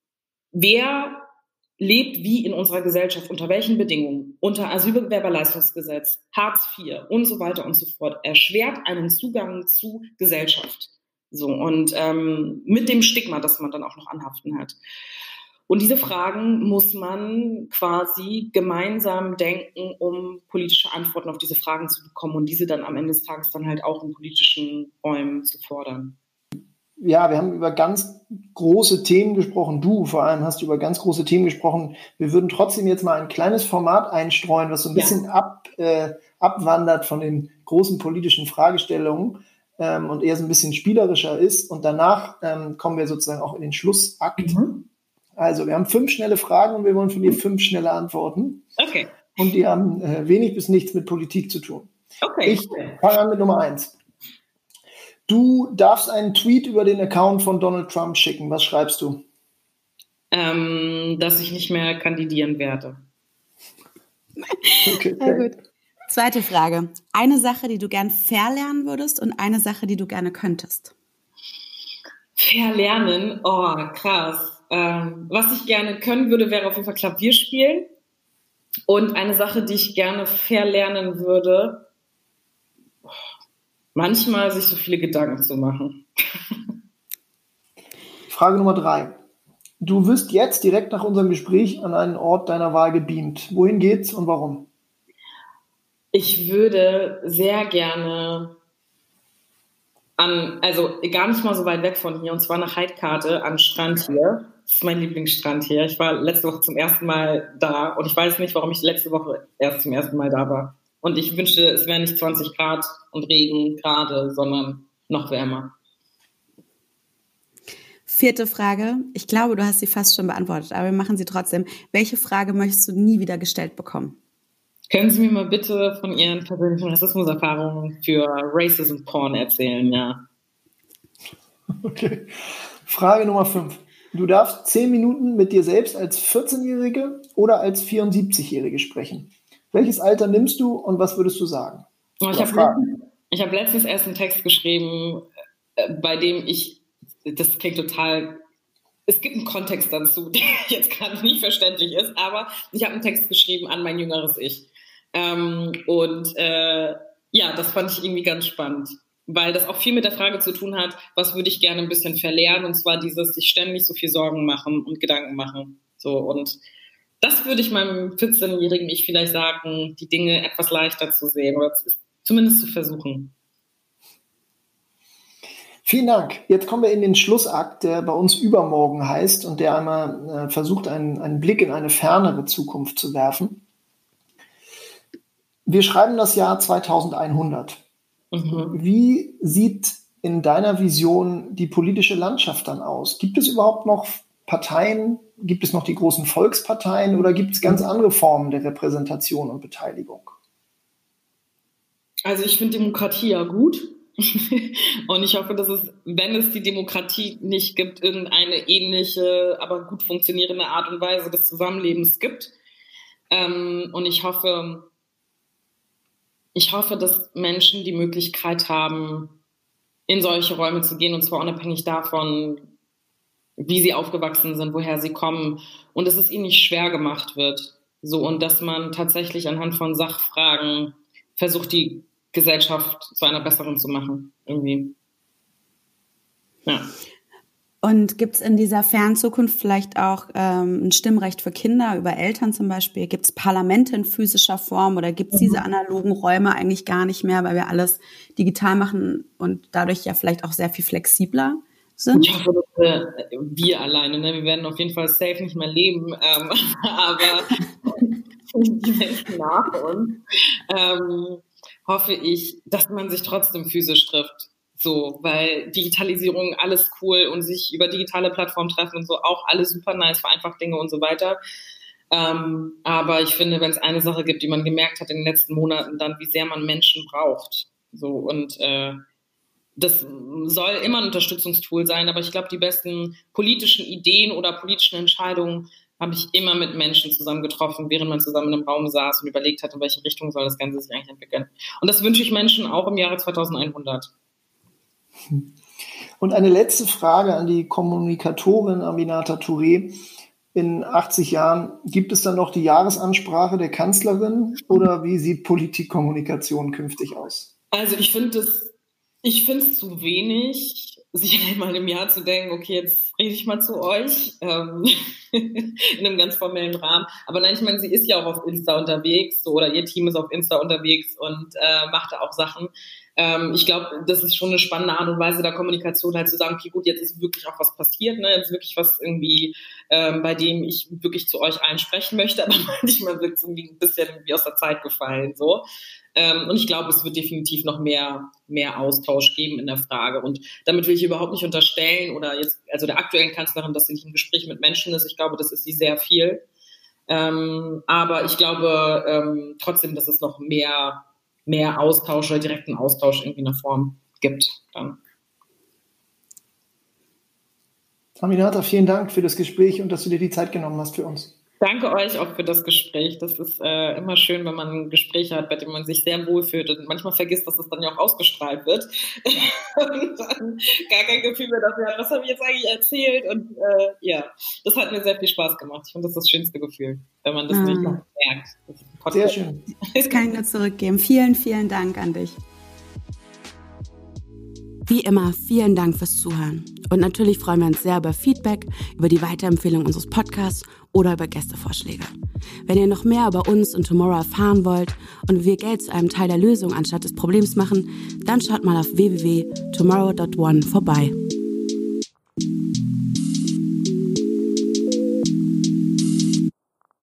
Speaker 3: wer lebt wie in unserer Gesellschaft, unter welchen Bedingungen, unter Asylbewerberleistungsgesetz, Hartz vier und so weiter und so fort, erschwert einen Zugang zu Gesellschaft. So, und ähm, mit dem Stigma, das man dann auch noch anhaften hat. Und diese Fragen muss man quasi gemeinsam denken, um politische Antworten auf diese Fragen zu bekommen und diese dann am Ende des Tages dann halt auch in politischen Räumen zu fordern.
Speaker 2: Ja, wir haben über ganz große Themen gesprochen. Du vor allem hast über ganz große Themen gesprochen. Wir würden trotzdem jetzt mal ein kleines Format einstreuen, was so ein bisschen ja. ab, äh, abwandert von den großen politischen Fragestellungen ähm, und eher so ein bisschen spielerischer ist. Und danach ähm, kommen wir sozusagen auch in den Schlussakt. Mhm. Also, wir haben fünf schnelle Fragen und wir wollen von dir fünf schnelle Antworten.
Speaker 3: Okay.
Speaker 2: Und die haben äh, wenig bis nichts mit Politik zu tun.
Speaker 3: Okay.
Speaker 2: Ich fange an mit Nummer eins. Du darfst einen Tweet über den Account von Donald Trump schicken. Was schreibst du?
Speaker 3: Ähm, dass ich nicht mehr kandidieren werde.
Speaker 1: Okay. Sehr gut. Zweite Frage. Eine Sache, die du gern verlernen würdest und eine Sache, die du gerne könntest.
Speaker 3: Verlernen? Oh, krass. Ähm, was ich gerne können würde, wäre auf jeden Fall Klavier spielen. Und eine Sache, die ich gerne verlernen würde, manchmal sich so viele Gedanken zu machen.
Speaker 2: Frage Nummer drei. Du wirst jetzt direkt nach unserem Gespräch an einen Ort deiner Wahl gebeamt. Wohin geht's und warum?
Speaker 3: Ich würde sehr gerne an, also gar nicht mal so weit weg von hier, und zwar nach Heidkarte an Strand hier. Das ist mein Lieblingsstrand hier. Ich war letzte Woche zum ersten Mal da und ich weiß nicht, warum ich letzte Woche erst zum ersten Mal da war. Und ich wünschte, es wären nicht zwanzig Grad und Regen gerade, sondern noch wärmer.
Speaker 1: Vierte Frage. Ich glaube, du hast sie fast schon beantwortet, aber wir machen sie trotzdem. Welche Frage möchtest du nie wieder gestellt bekommen?
Speaker 3: Können Sie mir mal bitte von Ihren persönlichen Rassismuserfahrungen für Racism Porn erzählen, ja?
Speaker 2: Okay. Frage Nummer fünf. Du darfst zehn Minuten mit dir selbst als vierzehnjährige oder als vierundsiebzigjährige sprechen. Welches Alter nimmst du und was würdest du sagen?
Speaker 3: Oh, ich habe hab letztens erst einen Text geschrieben, bei dem ich, das klingt total, es gibt einen Kontext dazu, der jetzt gerade nicht verständlich ist, aber ich habe einen Text geschrieben an mein jüngeres Ich. Ähm, und äh, ja, das fand ich irgendwie ganz spannend, weil das auch viel mit der Frage zu tun hat, was würde ich gerne ein bisschen verlernen, und zwar dieses sich ständig so viel Sorgen machen und Gedanken machen. So, und das würde ich meinem vierzehnjährigen Ich vielleicht sagen, die Dinge etwas leichter zu sehen oder zumindest zu versuchen.
Speaker 2: Vielen Dank. Jetzt kommen wir in den Schlussakt, der bei uns Übermorgen heißt und der einmal äh, versucht, einen, einen Blick in eine fernere Zukunft zu werfen. Wir schreiben das Jahr zweitausendeinhundert. Mhm. Wie sieht in deiner Vision die politische Landschaft dann aus? Gibt es überhaupt noch Parteien? Gibt es noch die großen Volksparteien oder gibt es ganz andere Formen der Repräsentation und Beteiligung?
Speaker 3: Also ich finde Demokratie ja gut. Und ich hoffe, dass es, wenn es die Demokratie nicht gibt, irgendeine ähnliche, aber gut funktionierende Art und Weise des Zusammenlebens gibt. Und ich hoffe, ich hoffe, dass Menschen die Möglichkeit haben, in solche Räume zu gehen, und zwar unabhängig davon, wie sie aufgewachsen sind, woher sie kommen, und dass es ihnen nicht schwer gemacht wird. So, und dass man tatsächlich anhand von Sachfragen versucht, die Gesellschaft zu einer besseren zu machen, irgendwie. Ja.
Speaker 1: Und gibt es in dieser fernen Zukunft vielleicht auch ähm, ein Stimmrecht für Kinder über Eltern zum Beispiel? Gibt es Parlamente in physischer Form oder gibt es mhm. diese analogen Räume eigentlich gar nicht mehr, weil wir alles digital machen und dadurch ja vielleicht auch sehr viel flexibler sind?
Speaker 3: Ich hoffe, dass wir, wir alleine, ne? Wir werden auf jeden Fall safe nicht mehr leben, ähm, aber die Menschen nach uns, ähm, hoffe ich, dass man sich trotzdem physisch trifft. So, weil Digitalisierung, alles cool und sich über digitale Plattformen treffen und so, auch alles super nice, vereinfacht Dinge und so weiter. Ähm, aber ich finde, wenn es eine Sache gibt, die man gemerkt hat in den letzten Monaten, dann wie sehr man Menschen braucht. So, und äh, das soll immer ein Unterstützungstool sein, aber ich glaube, die besten politischen Ideen oder politischen Entscheidungen habe ich immer mit Menschen zusammen getroffen, während man zusammen in einem Raum saß und überlegt hat, in welche Richtung soll das Ganze sich eigentlich entwickeln. Und das wünsche ich Menschen auch im Jahre zweitausendeinhundert.
Speaker 2: Und eine letzte Frage an die Kommunikatorin Aminata Touré. In achtzig Jahren, gibt es dann noch die Jahresansprache der Kanzlerin oder wie sieht Politikkommunikation künftig aus?
Speaker 3: Also ich finde es ich finde es zu wenig, sich einmal im Jahr zu denken, okay, jetzt rede ich mal zu euch, ähm, in einem ganz formellen Rahmen. Aber nein, ich meine, sie ist ja auch auf Insta unterwegs, so, oder ihr Team ist auf Insta unterwegs und äh, macht da auch Sachen. Ähm, ich glaube, das ist schon eine spannende Art und Weise der Kommunikation, halt zu sagen, okay, gut, jetzt ist wirklich auch was passiert, ne? Jetzt ist wirklich was irgendwie, ähm, bei dem ich wirklich zu euch allen sprechen möchte, aber manchmal wird es irgendwie ein bisschen wie aus der Zeit gefallen, so. Ähm, und ich glaube, es wird definitiv noch mehr, mehr Austausch geben in der Frage. Und damit will ich überhaupt nicht unterstellen oder jetzt, also der aktuellen Kanzlerin, dass sie nicht im Gespräch mit Menschen ist. Ich glaube, das ist sie sehr viel. Ähm, aber ich glaube ähm, trotzdem, dass es noch mehr, mehr Austausch oder direkten Austausch irgendwie in der Form gibt. Dann.
Speaker 2: Aminata, vielen Dank für das Gespräch und dass du dir die Zeit genommen hast für uns.
Speaker 3: Danke euch auch für das Gespräch. Das ist äh, immer schön, wenn man ein Gespräch hat, bei dem man sich sehr wohlfühlt und manchmal vergisst, dass es dann ja auch ausgestrahlt wird und dann gar kein Gefühl mehr dafür hat, was habe ich jetzt eigentlich erzählt, und äh, ja, das hat mir sehr viel Spaß gemacht. Ich finde, das ist das schönste Gefühl, wenn man das ah. nicht noch merkt. Das
Speaker 2: sehr schön.
Speaker 1: Das kann ich nur zurückgeben. Vielen, vielen Dank an dich. Wie immer, vielen Dank fürs Zuhören. Und natürlich freuen wir uns sehr über Feedback, über die Weiterempfehlung unseres Podcasts oder über Gästevorschläge. Wenn ihr noch mehr über uns und Tomorrow erfahren wollt und wie wir Geld zu einem Teil der Lösung anstatt des Problems machen, dann schaut mal auf w w w punkt tomorrow punkt one vorbei.